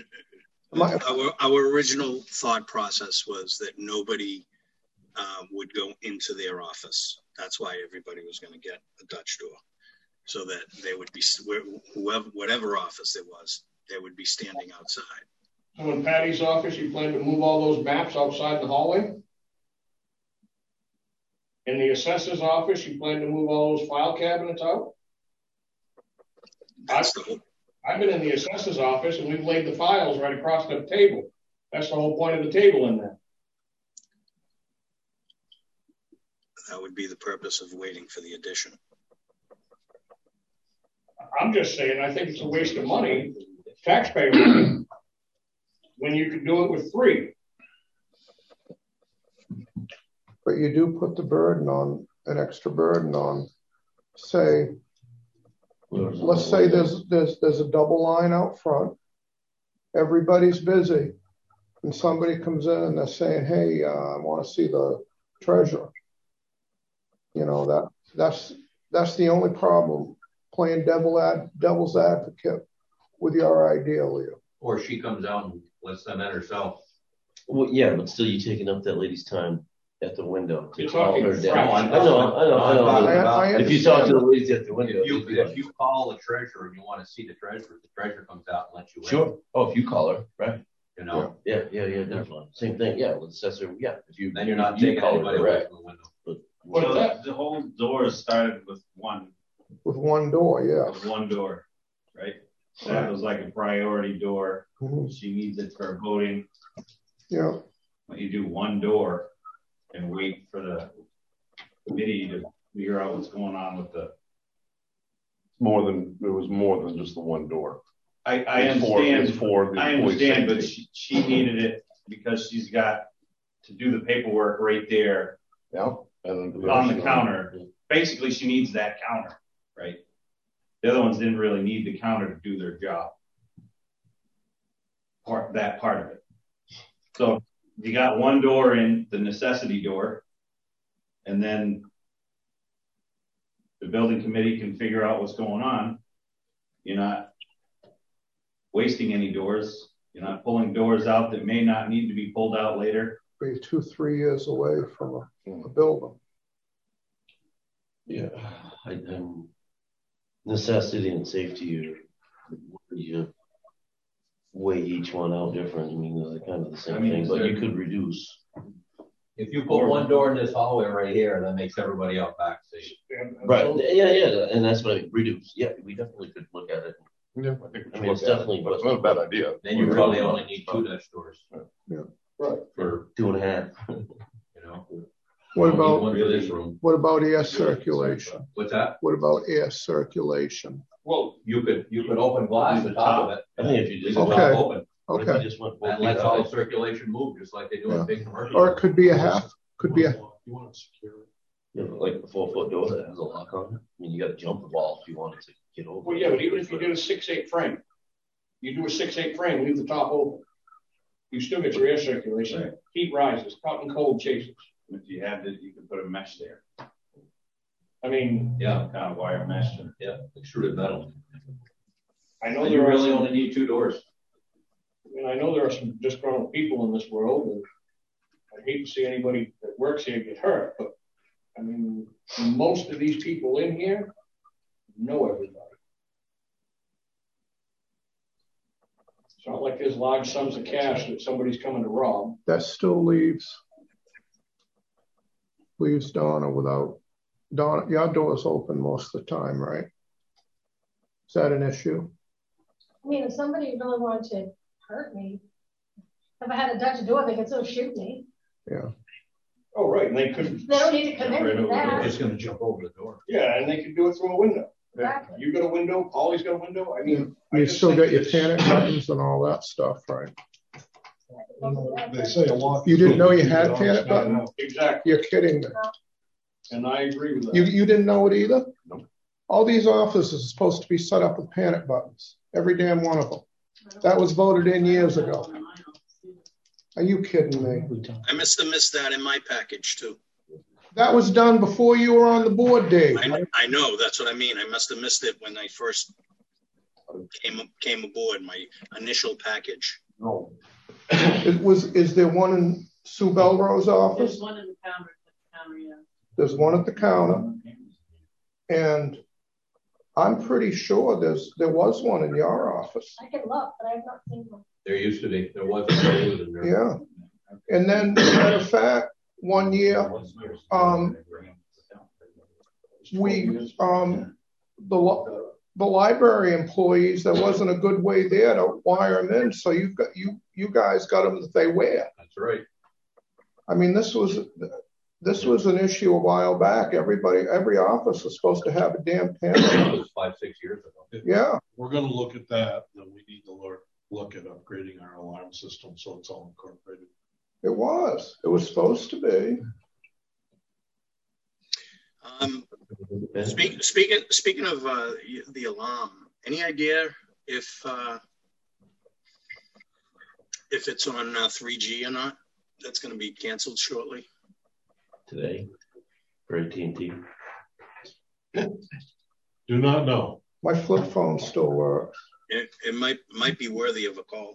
Our original thought process was that nobody would go into their office. That's why everybody was going to get a Dutch door. so that they would be, whatever office it was, they would be standing outside. So in Patty's office, you plan to move all those maps outside the hallway? In the assessor's office, you plan to move all those file cabinets out? I've been in the assessor's office and we've laid the files right across the table. That's the whole point of the table in there. That would be the purpose of waiting for the addition. I'm just saying, I think it's a waste of money, taxpayer money, when you could do it with 3. But you do put the burden on, an extra burden on, say, let's say there's a double line out front. Everybody's busy. And somebody comes in and they're saying, hey, I want to see the treasurer. You know, that's the only problem, playing devil's advocate with your idea, Leo. Or she comes out and lets them in herself. Well, yeah, but still you're taking up that lady's time at the window to call her down. I know. If you talk to the ladies at the window. If you call the treasurer and you want to see the treasurer comes out and lets you in. Sure. Oh, if you call her, right. You know? Yeah, definitely. Same thing. Yeah, with the assessor. Yeah. Then you're not taking anybody away from the window. But the whole door started with one. With one door, yeah. With one door, right? That was like a priority door. Mm-hmm. She needs it for voting. Yeah. When you do one door and wait for the committee to figure out what's going on with the. It was more than just the one door. I understand, but she needed it because she's got to do the paperwork right there. Yeah. On the counter. Basically, she needs that counter, right? The other ones didn't really need the counter to do their job. That part of it. So you got one door in, the necessity door, and then the building committee can figure out what's going on. You're not wasting any doors. You're not pulling doors out that may not need to be pulled out later. Be 2-3 years away from a building. Yeah, necessity and safety, you weigh each one out different. I mean, they're kind of the same thing, but you could reduce. If you put one door in this hallway right here, that makes everybody out back safe. Right. Yeah, and that's what I reduce. Yeah, we definitely could look at it. Yeah, I mean, it's definitely that's not a bad idea. Then you probably only need 2 Dutch doors. Yeah. Right. For 2.5. You know. What about air circulation? What's that? What about air circulation? Well, you could open glass on top of it. I think if you just open. Okay. And let all the circulation move just like they do in big commercials. Or it could be a half. Could be a. You want to secure it. You know, like the 4-foot door that has a lock on it. I mean, you got to jump the wall if you wanted to get over. Well, yeah, but even if you did a 6/8 frame, you do a 6/8 frame, leave the top open. You still get your air circulation. Right. Heat rises, hot and cold chases. If you had it, you could put a mesh there. I mean, yeah, kind of wire mesh. Yeah, extruded metal. I know you really only need 2 doors. I mean, I know there are some disgruntled people in this world, and I hate to see anybody that works here get hurt, but I mean, most of these people in here know everybody. It's not like there's large sums of cash that somebody's coming to rob. That still leaves Donna without. Donna, your door's open most of the time, right? Is that an issue? I mean, if somebody really wanted to hurt me, if I had a Dutch door, they could still shoot me. Yeah. Oh, right. And they couldn't. They don't need to come in that. They're just going to jump over the door. Yeah, and they could do it through a window. Exactly. You got a window, Paulie's got a window. I mean, you still got your panic buttons and all that stuff, right? They say a lot. You didn't know you had panic buttons? Exactly. You're kidding me. And I agree with that. You didn't know it either? No. All these offices are supposed to be set up with panic buttons. Every damn one of them. That was voted in years ago. Are you kidding me? I must have missed that in my package too. That was done before you were on the board, Dave. I know. That's what I mean. I must have missed it when I first came aboard, my initial package. No. Is there one in Sue Belrose's office? There's one in the counter, yeah. There's one at the counter. And I'm pretty sure there was one in your office. I can look, but I have not seen one. There used to be. There was. Yeah. And then, matter of fact, one year, the library employees, there wasn't a good way there to wire them in, so you guys got them that they wear. That's right. I mean, this was an issue a while back. Every office was supposed to have a damn pen. That was 5-6 years ago. Yeah. We're going to look at that. Then we need to look at upgrading our alarm system so it's all incorporated. It was supposed to be. Speaking of the alarm, any idea if it's on 3G or not? That's going to be canceled shortly. Today for AT&T. Do not know. My flip phone still works. It might be worthy of a call.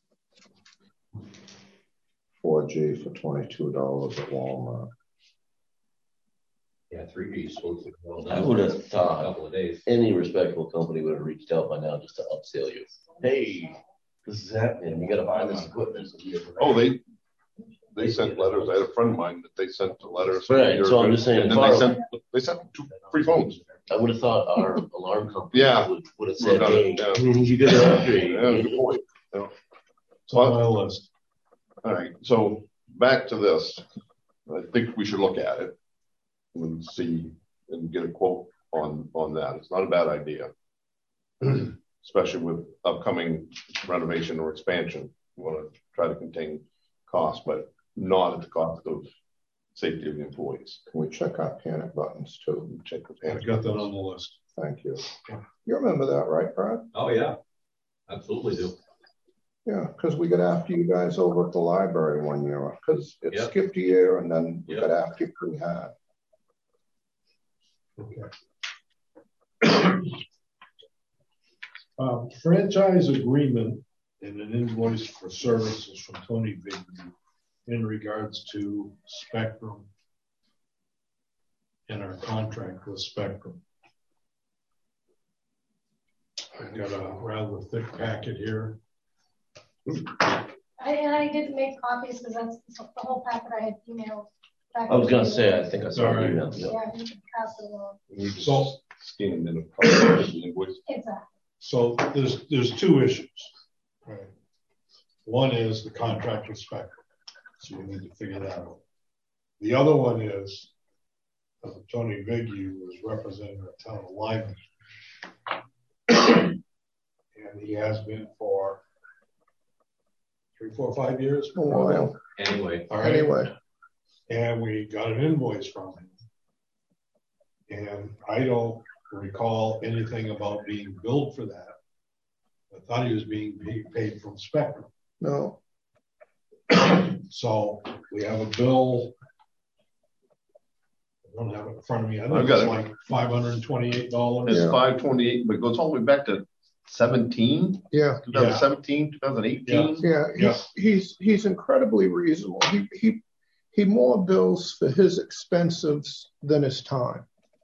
4G for $22 at Walmart. Yeah, 3G is supposed to go. I would have thought a couple of days. Any respectable company would have reached out by now just to upsell you. Hey, this is happening. You got to buy this equipment. Oh, they sent letters. I had a friend of mine that they sent a letter. Right. So I'm just saying. And then they sent 2 free phones. I would have thought our alarm company would have said, hey, you got to upgrade. Yeah, good point. Yeah. It's on my list. All right. So back to this. I think we should look at it and see and get a quote on that. It's not a bad idea, especially with upcoming renovation or expansion. You want to try to contain costs, but not at the cost of safety of the employees. Can we check our panic buttons too? Check the panic. I got that on the list. Thank you. You remember that, right, Brad? Oh yeah, absolutely do. Yeah, because we got after you guys over at the library one year because it skipped a year and then we got after you pretty hard. Okay. Franchise agreement and an invoice for services from Tony Bigview in regards to Spectrum and our contract with Spectrum. I've got a rather thick packet here. I didn't make copies because that's the whole packet I had emailed. I was going to say, I think I saw an email. Yeah, you can pass it along. So, scanned in the invoice. Exactly. So there's 2 issues. Right. One is the contract with Spectrum. So we need to figure that out. The other one is Tony Bigview is representing the town of Lyman. And he has been for 3, 4, 5 years. A while. Anyway. All right. Anyway. And we got an invoice from him. And I don't recall anything about being billed for that. I thought he was being paid from Spectrum. No. So we have a bill. I don't have it in front of me. I think I've got it's like $528. It's $528, but it goes all the way back to 17. Yeah. 2017, 2018. Yeah. He's incredibly reasonable. He more bills for his expenses than his time.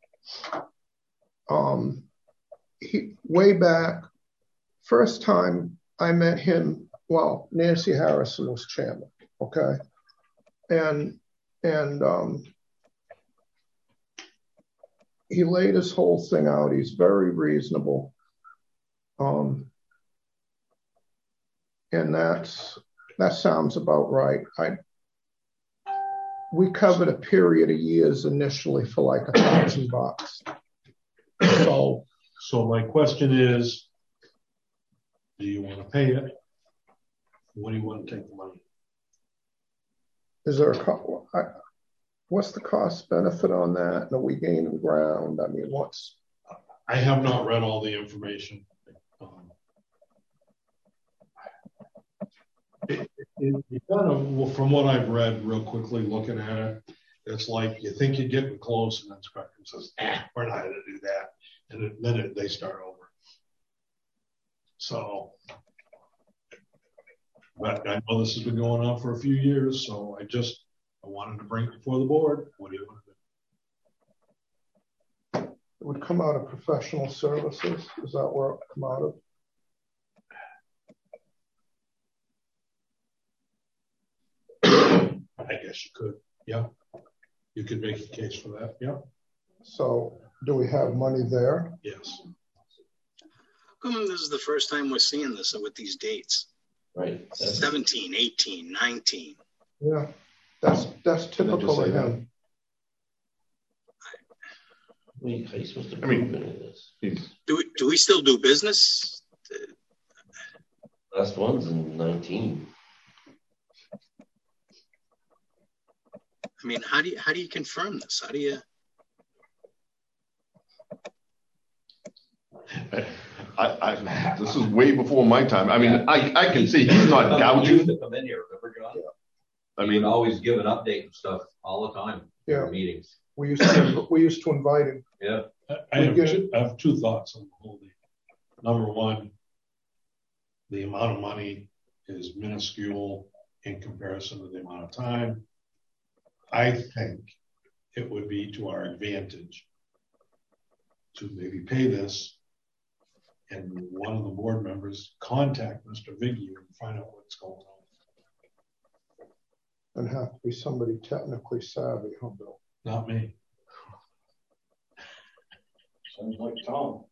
He way back, first time I met him, well, Nancy Harrison was chairman, okay? And he laid his whole thing out. He's very reasonable. And that sounds about right. We covered a period of years initially for like $1,000. So my question is, do you want to pay it? When do you want to take the money? Is there what's the cost benefit on that? Are we gaining ground? I mean, I have not read all the information. It kind of, from what I've read real quickly looking at it, it's like you think you're getting close and then Spectrum says, we're not going to do that. And in a minute they start over. So, but I know this has been going on for a few years, so I wanted to bring it before the board. What do you want to do? It would come out of professional services. Is that where it would come out of? I guess you could. Yeah. You could make a case for that. Yeah. So do we have money there? Yes. How come this is the first time we're seeing this with these dates? Right. 17, 18, 19. Yeah. That's typical of him. How are you supposed to prove any of this? Do we still do business? Last one's in 19. I mean, how do you confirm this? How do you? This is way before my time. I mean, I can see he's not gouging. To come in here, remember, John? Yeah. I mean, always give an update and stuff all the time. Yeah. Meetings. We used to invite him. Yeah. I have two thoughts on the whole thing. Number one, the amount of money is minuscule in comparison to the amount of time. I think it would be to our advantage to maybe pay this and one of the board members contact Mr. Viggy and find out what's going on. And have to be somebody technically savvy, huh, Bill? Not me. Sounds like Tom.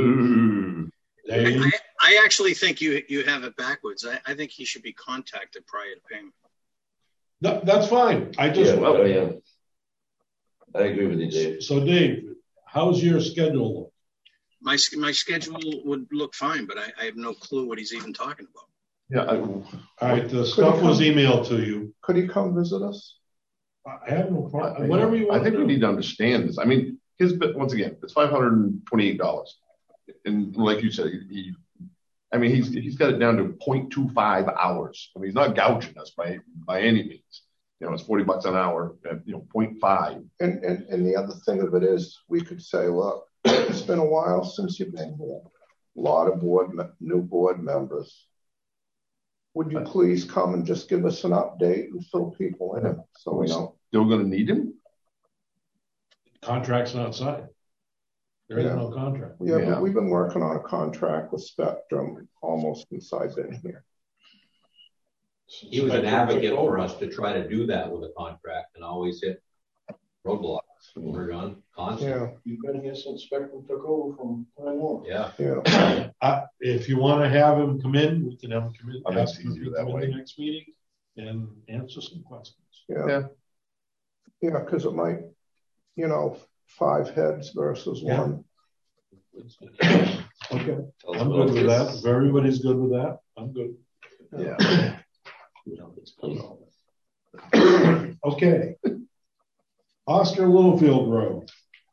I actually think you have it backwards. I think he should be contacted prior to payment. No, that's fine. I just yeah. I agree with you, Dave. So Dave, how's your schedule look? My schedule would look fine, but I have no clue what he's even talking about. Yeah. All right, the stuff was emailed to you. Could he come visit us? I have no problem. Whatever you want. I think we need to understand this. I mean, once again, it's $528, and like you said, he's got it down to 0.25 hours. I mean, he's not gouging us by any means. You know, it's $40 an hour at 0.5. And the other thing of it is, we could say, look, it's been a while since you've been here. A lot of new board members. Would you please come and just give us an update and fill people in? So we know. Still going to need him? Contract's not signed. There is no contract. Yeah, but we've been working on a contract with Spectrum almost since I've been here. He was an advocate for us to try to do that with a contract and always hit roadblocks. We're gone constantly. Yeah. You've been here since Spectrum took over from Time Warner. Yeah. If you want to have him come in, we can have him come in. That's easier that way. The next meeting and answer some questions. Yeah, because it might, 5 heads versus one. Okay, I'm good with that. If everybody's good with that, I'm good. Yeah. Okay. Oscar Littlefield Road.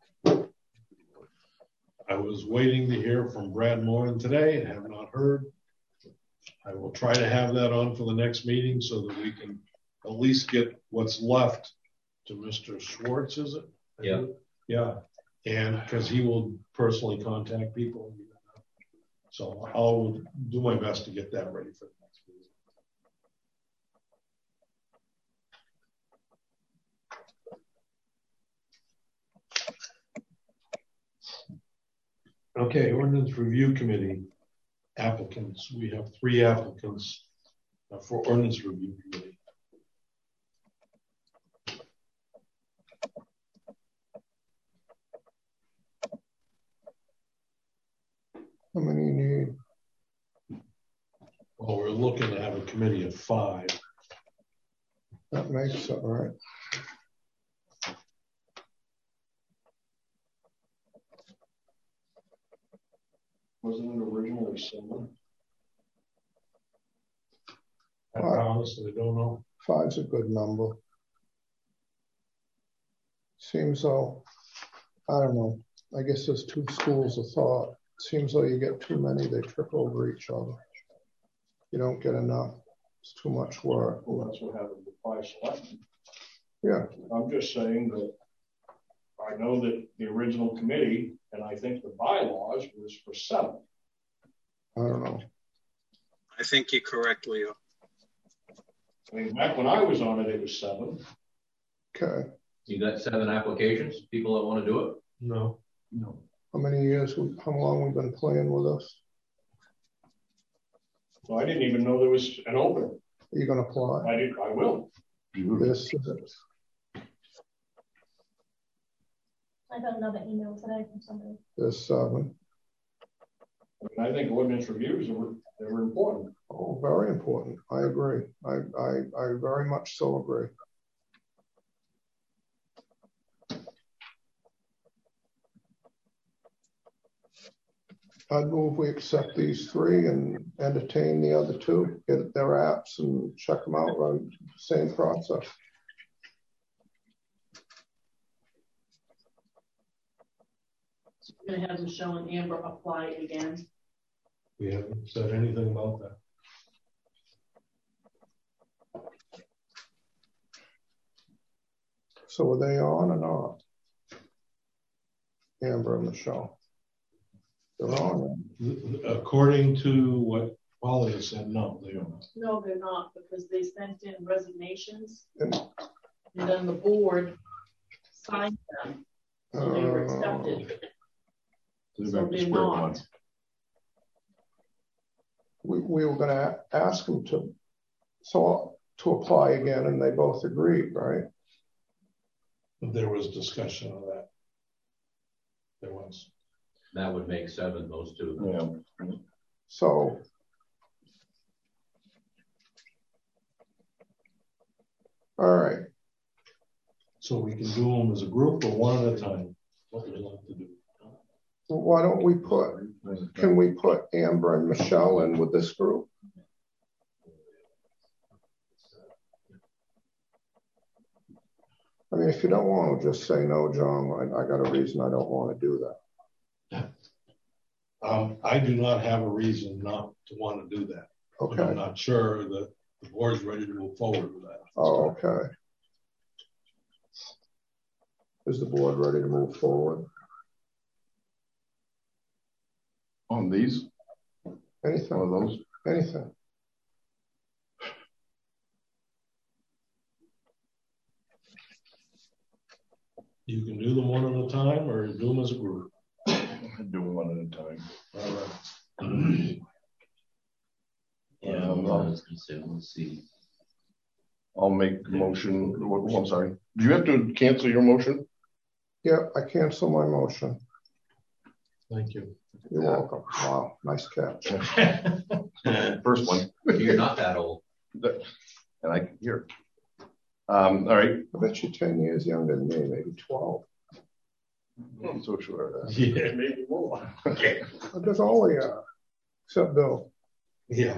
I was waiting to hear from Brad Moran today and have not heard. I will try to have that on for the next meeting so that we can at least get what's left to Mr. Schwartz, is it? Yeah. Yeah. And because he will personally contact people. So I'll do my best to get that ready for the next meeting. Okay, Ordinance Review Committee applicants. We have 3 applicants for Ordinance Review Committee. How many you need? Well, we're looking to have a committee of 5. That makes it right. Wasn't it originally 7? I honestly don't know. 5's a good number. Seems though, I don't know. I guess there's 2 schools of thought. Seems though you get too many, they trip over each other. You don't get enough. It's too much work. Well, that's what happened with 5 selectmen. Yeah. I'm just saying that I know that the original committee, and I think the bylaws was for 7. I don't know. I think you're correct, Leo. I mean, back when I was on it, it was 7. Okay. You got 7 applications, people that want to do it? No. how many years, how long we've been playing with this? Well, I didn't even know there was an opening. Are you going to apply? I will. This is I got another email today from somebody. There's 7. I think ordinance reviews they were important. Oh, very important. I agree. I very much so agree. I'd move we accept these 3 and entertain the other 2, get their apps and check them out, run same process. So we're going to have Michelle and Amber apply again. We haven't said anything about that. So are they on or not? Amber and Michelle. They're on. According to what Polly has said, no, they are not. No, they're not, because they sent in resignations, and then the board signed them, so they were accepted. So they're not. We were going to ask them to apply again, and they both agreed, right? There was discussion of that. There was. That would make 7, those 2. Yeah. So all right. So we can do them as a group or one at a time. What would you like to do? Well, why don't we can we put Amber and Michelle in with this group? I mean, if you don't want to, just say no, John. I got a reason I don't want to do that. I do not have a reason not to want to do that. Okay. But I'm not sure that the board's ready to move forward with that. Oh, okay. Is the board ready to move forward? On these? Anything. On those? Anything. You can do them one at a time or do them as a group. Do them one at a time. All right. Yeah, let's see. I'll make the motion. Oh, I'm sorry. Do you have to cancel your motion? Yeah, I cancel my motion. Thank you. You're welcome. Wow, nice catch. First one. You're not that old. And I can hear. All right. I bet you 10 years younger than me, maybe 12. I'm so sure of that. Yeah, maybe more. Okay. There's only except Bill. Yeah.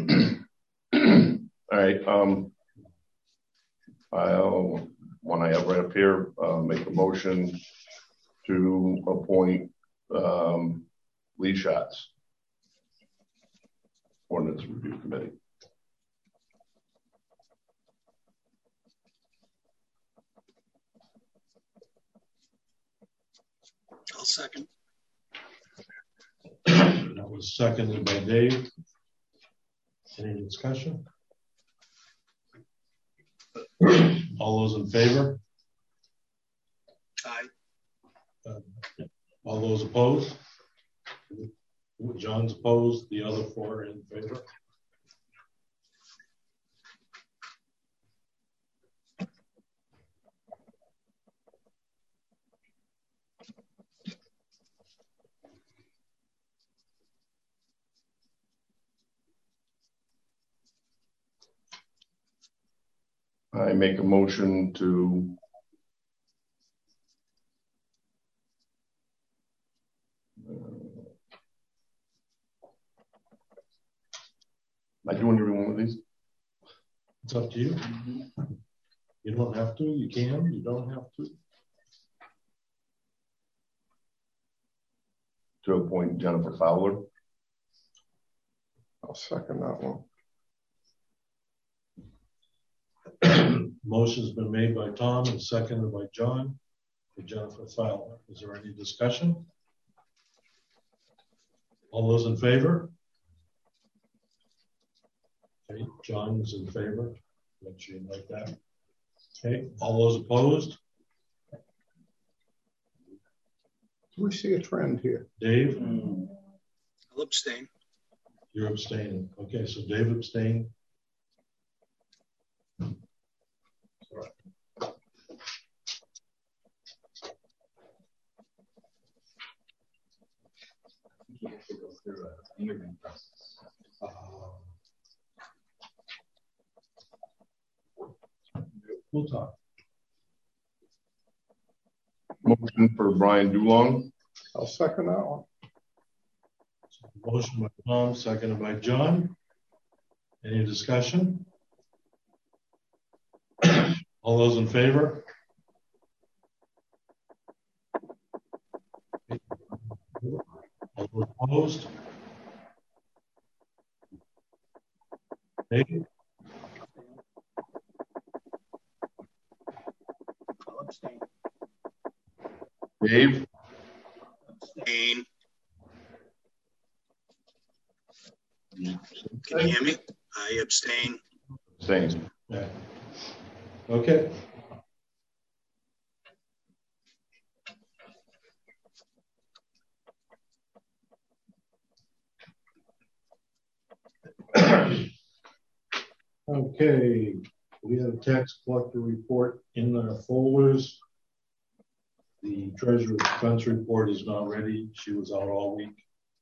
All right. When I have right up here, make a motion to appoint Lee Schatz, Ordinance Review Committee. I'll second. That was seconded by Dave. Any discussion? All those in favor? Aye. All those opposed? John's opposed, the other 4 are in favor. I make a motion to am I doing every one of these? It's up to you. You don't have to, you can, you don't have to. To appoint Jennifer Fowler. I'll second that one. Motion's been made by Tom and seconded by John for Jennifer Fowler. Is there any discussion? All those in favor? Okay, John is in favor. Make sure you like that. Okay, all those opposed? Do we see a trend here? Dave? I'll abstain. You're abstaining. Okay, so Dave abstained. You have to go through an interviewing process. We'll talk. Motion for Brian Dulong. I'll second that one. Motion by Tom, seconded by John. Any discussion? All those in favor? All those opposed? Dave? I'll abstain. Dave? Abstain. Can you hear me? I abstain. Abstain. Yeah. Okay. Okay, we have a tax collector report in our folders. The treasurer's expense report is not ready. She was out all week.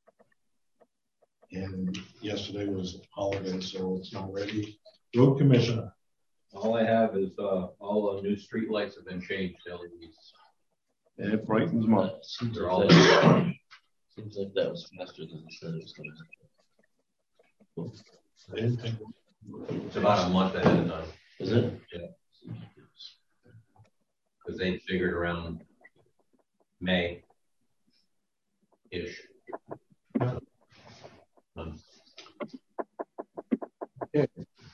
And yesterday was holiday, so it's not ready. Road commissioner. All I have is all the new street lights have been changed to LEDs. And it brightens them up. Seems They're like all that was faster than I said it was going to happen. It's about a month ahead of time. Is it? Yeah. Because they figured around May-ish. Okay.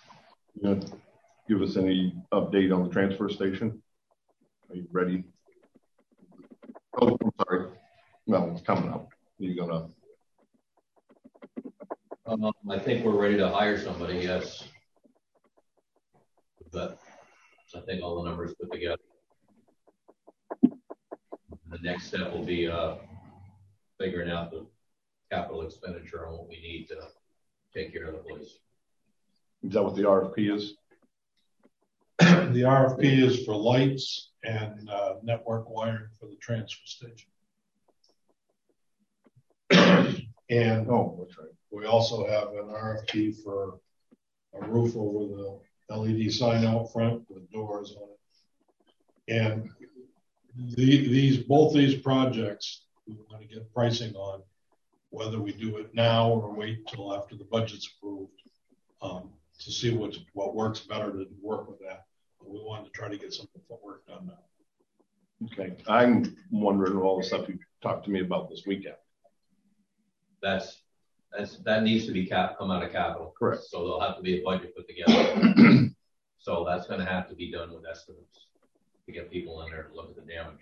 Give us any update on the transfer station? Are you ready? Oh, I'm sorry. No, it's coming up. You're gonna. I think we're ready to hire somebody. Yes, but I think all the numbers put together. The next step will be figuring out the capital expenditure and what we need to take care of the place. Is that what the RFP is? The RFP is for lights and network wiring for the transfer station. And that's right. We also have an RFP for a roof over the LED sign out front with doors on it. And both these projects, we want to get pricing on whether we do it now or wait till after the budget's approved to see what works better to work with that. But we wanted to try to get some work done now. Okay. I'm wondering all the stuff you talked to me about this weekend. That needs to be come out of capital. Correct. So there'll have to be a budget put together. So that's going to have to be done with estimates to get people in there to look at the damage.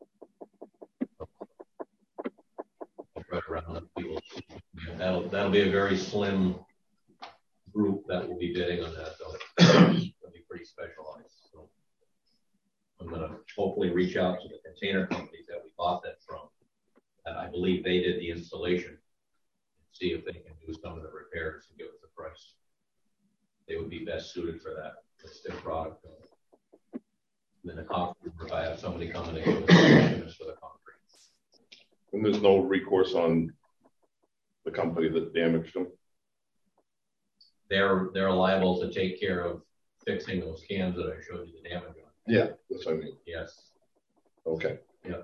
Right around people. That'll be a very slim group that will be bidding on that. So it'll be pretty specialized. So I'm going to hopefully reach out to the container companies that we bought that from, and I believe they did the installation. See if they can do some of the repairs and give us a price. They would be best suited for that. It's their product. And then the concrete, if I have somebody coming to give us estimates for the concrete. And there's no recourse on the company that damaged them? They're liable to take care of fixing those cans that I showed you the damage on. Yeah, that's what I mean. Yes. Okay. Yeah.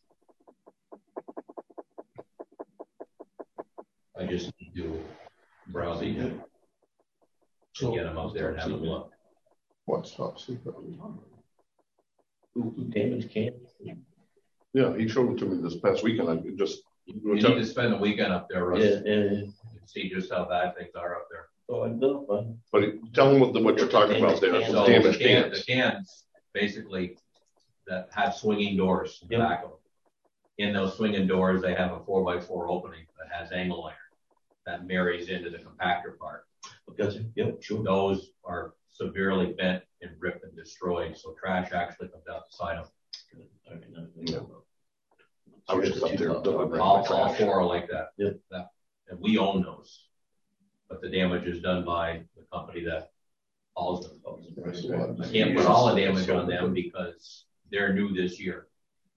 I just need to browse each and get them up there and have them look. What's top secret? Who damaged cans? Yeah, he showed it to me this past weekend. I just you need to spend a weekend up there, Russ. Yeah. And see just how bad things are up there. Oh, I know. But tell them what you're talking about there. So the cans basically that have swinging doors in the back of them. In those swinging doors, they have a 4x4 opening that has angle iron that marries into the compactor part. Gotcha. Yep, sure. Those are severely bent and ripped and destroyed, so trash actually comes out the side of them. All four are like that. Yep. And we own those. But the damage is done by the company that hauls them. I can't put all the damage on them because they're new this year.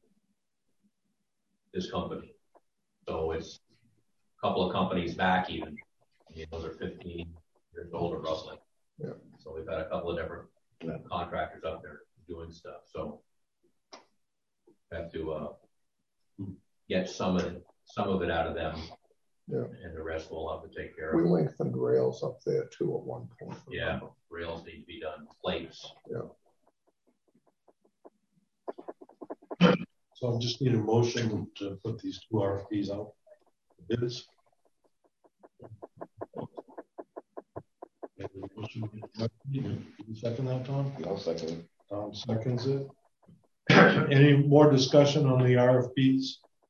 This company. So it's a couple of companies back even. Those are 15 years older roughly. Yeah. So we've had a couple of different contractors up there doing stuff. So have to get some of it out of them. Yeah. And the rest we'll have to take care of. We lengthened rails up there too at one point. Yeah, rails need to be done. Plates. Yeah. So I just need a motion to put these 2 RFPs out. Bids. You second that, Tom? I'll second it. Tom seconds it. Any more discussion on the RFPs?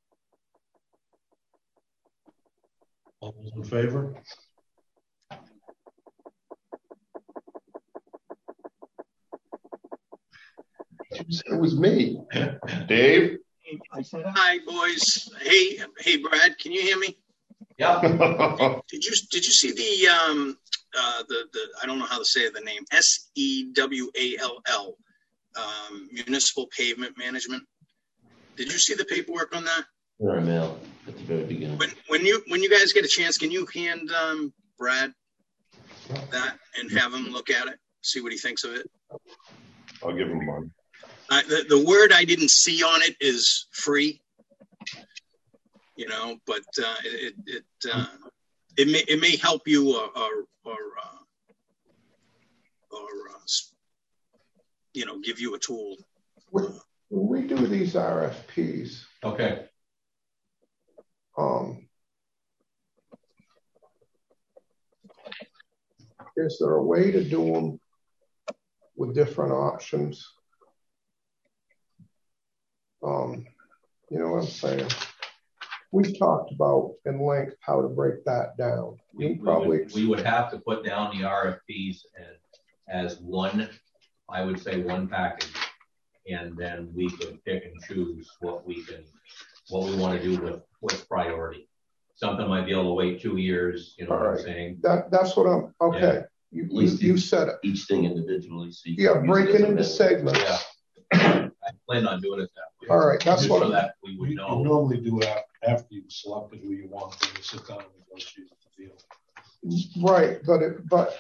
All those in favor? It was me. Dave? Hi, boys. Hey, Brad, can you hear me? Yeah. Did you see the I don't know how to say the name, SEWALL, Municipal Pavement Management? Did you see the paperwork on that? Or email at the very beginning. When you guys get a chance, can you hand Brad that and have him look at it, see what he thinks of it? I'll give him one. The word I didn't see on it is free, but it may help you or give you a tool. When we do these RFPs, okay. Is there a way to do them with different options? You know what I'm saying? We've talked about in length how to break that down. We would have to put down the RFPs as one, I would say one package, and then we could pick and choose what we want to do with priority. Something might be able to wait 2 years, you know what I'm saying? That's what I'm, okay. Yeah. You said it. Each thing individually. So break it into segments. Yeah. I plan on doing it that way. All right, that's just what so that we would know. You normally do it after you've selected who you want to sit down and negotiate the deal. Right, but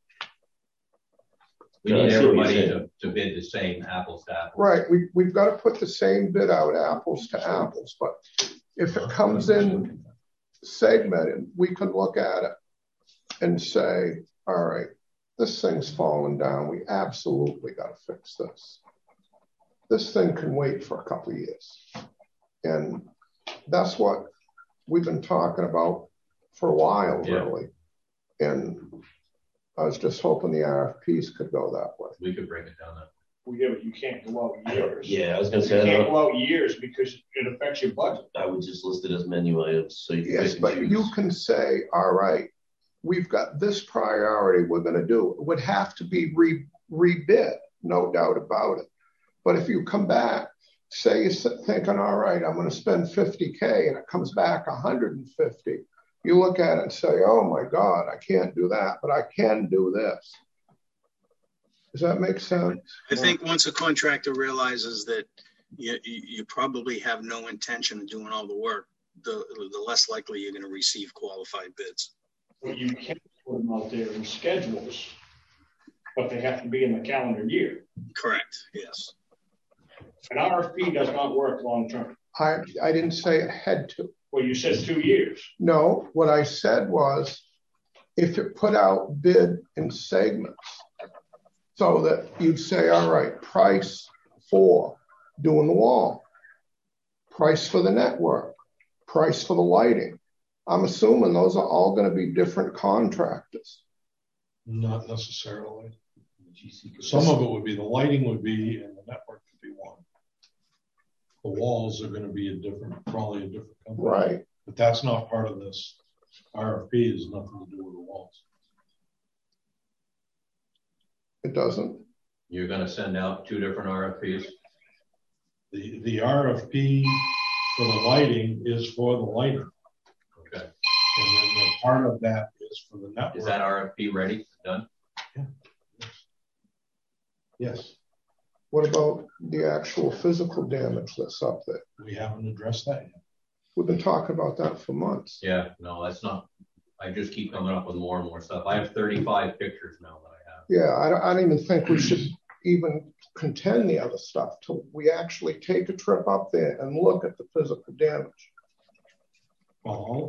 we need everybody to bid the same apples to apples. Right, we've got to put the same bid out apples to apples, but if it comes in segmented, we could look at it and say, all right, this thing's falling down. We absolutely got to fix this. This thing can wait for a couple of years. And that's what we've been talking about for a while, really. And I was just hoping the RFPs could go that way. We could break it down that way. Well, yeah, but you can't go out years. Yeah, I was going to say. You can't go out years because it affects your budget. I would just list it as menu items. So yes, but you can say, all right, we've got this priority we're going to do. It would have to be rebid, no doubt about it. But if you come back, say you're thinking, all right, I'm going to spend $50K and it comes back 150, you look at it and say, oh my God, I can't do that, but I can do this. Does that make sense? I think once a contractor realizes that you probably have no intention of doing all the work, the less likely you're going to receive qualified bids. Well, you can put them out there in schedules, but they have to be in the calendar year. Correct, yes. An RFP does not work long term. I didn't say it had to. Well, you said 2 years. No, what I said was if it put out bid in segments so that you'd say, all right, price for doing the wall, price for the network, price for the lighting. I'm assuming those are all going to be different contractors. Not necessarily. Some of it would be the lighting would be, and the network could be one. The walls are going to be probably a different company. Right. But that's not part of this RFP. It has nothing to do with the walls. It doesn't. You're going to send out 2 different RFPs? The RFP for the lighting is for the lighter. Okay. And then the part of that is for the network. Is that RFP ready? Done? Yeah. Yes. What about the actual physical damage that's up there? We haven't addressed that yet. We've been talking about that for months. Yeah, no, that's not. I just keep coming up with more and more stuff. I have 35 pictures now that I have. Yeah, I don't even think we should even contend the other stuff till we actually take a trip up there and look at the physical damage. Well,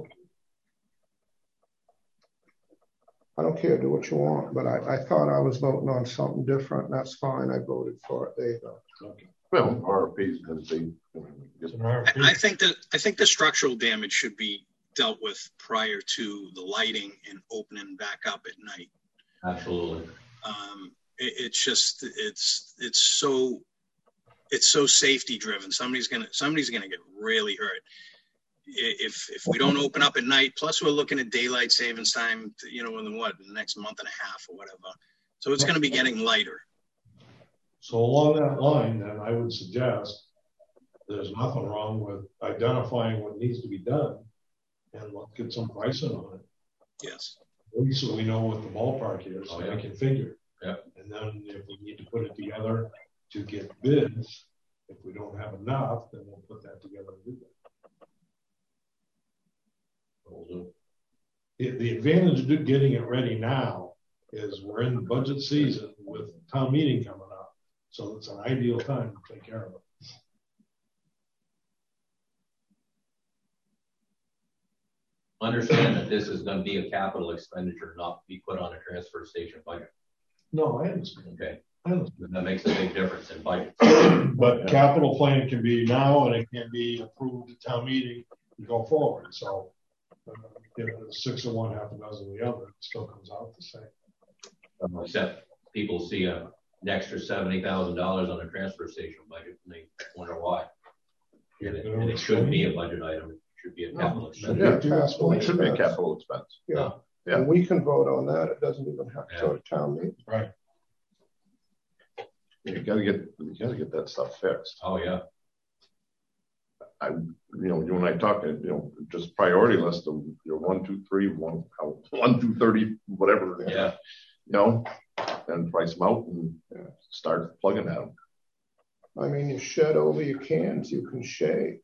I don't care, do what you want, but I thought I was voting on something different. That's fine. I voted for it. There you go. okay. Well, RFPs has been. I think the structural damage should be dealt with prior to the lighting and opening back up at night. Absolutely. It's just it's so safety driven. Somebody's gonna get really hurt if we don't open up at night. Plus, we're looking at daylight savings time. In the next month and a half or whatever. So it's going to be getting lighter. So along that line, then I would suggest there's nothing wrong with identifying what needs to be done, and let's get some pricing on it. Yes. At least so we know what the ballpark is, so we can figure. Yeah. And then if we need to put it together to get bids, if we don't have enough, then we'll put that together and do that. The advantage of getting it ready now is we're in the budget season with town meeting coming up. So it's an ideal time to take care of it. Understand that this is going to be a capital expenditure, not be put on a transfer station budget. No, I understand. Okay. I understand. That makes a big difference in budget. But capital plan can be now and it can be approved at town meeting and go forward. So if it's 6 of one, half a dozen of the other, it still comes out the same. Except people see an extra $70,000 on a transfer station budget and they wonder why. And it shouldn't be a budget item. It should be a capital expense. Yeah, it should be a capital expense. Yeah. Yeah. And we can vote on that. It doesn't even have to go to town meeting. Right. You gotta get that stuff fixed. Oh yeah. You and I talked, just priority list of 1, 2, 3, 1 through 30, whatever. Yeah. And price them out and start plugging at them. I mean, you shed over your cans, you can shave.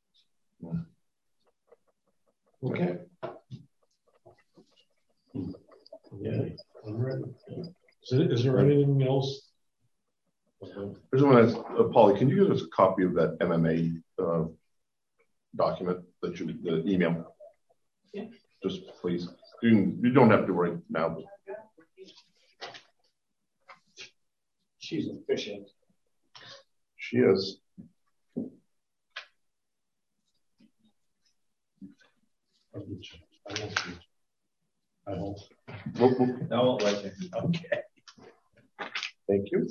Okay. Yeah, I'm ready. Is there anything else? There's one that's, Paulie, can you give us a copy of that MMA document that the email? Yeah. Just please. You don't have to right now. But... She's efficient. She is. I won't. I won't let you. Okay. Thank you.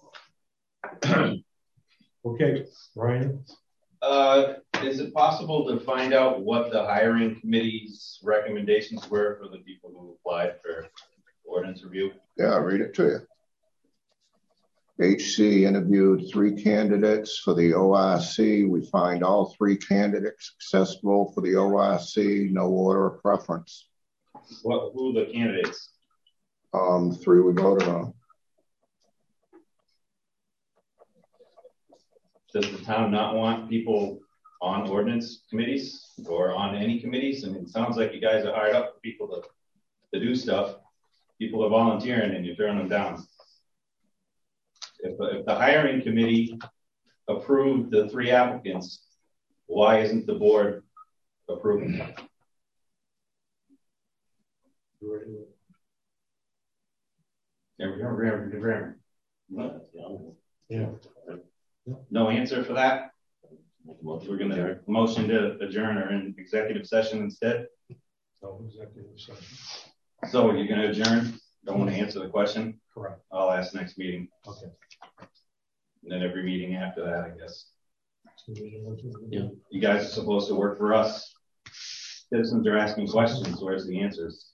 Okay, Ryan. Is it possible to find out what the hiring committee's recommendations were for the people who applied for ordinance review? Yeah, I'll read it to you. HC interviewed 3 candidates for the OIC. We find all 3 candidates accessible for the OIC, no order of preference. Who are the candidates? 3 we voted on. Does the town not want people on ordinance committees or on any committees? I mean, it sounds like you guys are hired up for people to do stuff. People are volunteering and you turn them down. If the hiring committee approved the 3 applicants, why isn't the board approving them? Yeah. No answer for that? We're going to motion to adjourn or in executive session instead? No executive session. So you're going to adjourn? Don't want to answer the question? Correct. I'll ask next meeting. Okay. And then every meeting after that, I guess. Yeah. You guys are supposed to work for us. Citizens are asking questions. Where's the answers?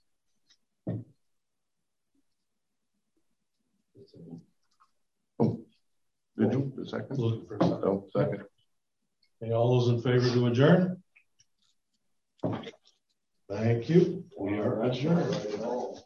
Did you? The second? Looking for a second. Oh, second. Okay, all those in favor to adjourn? Thank you. We are adjourned.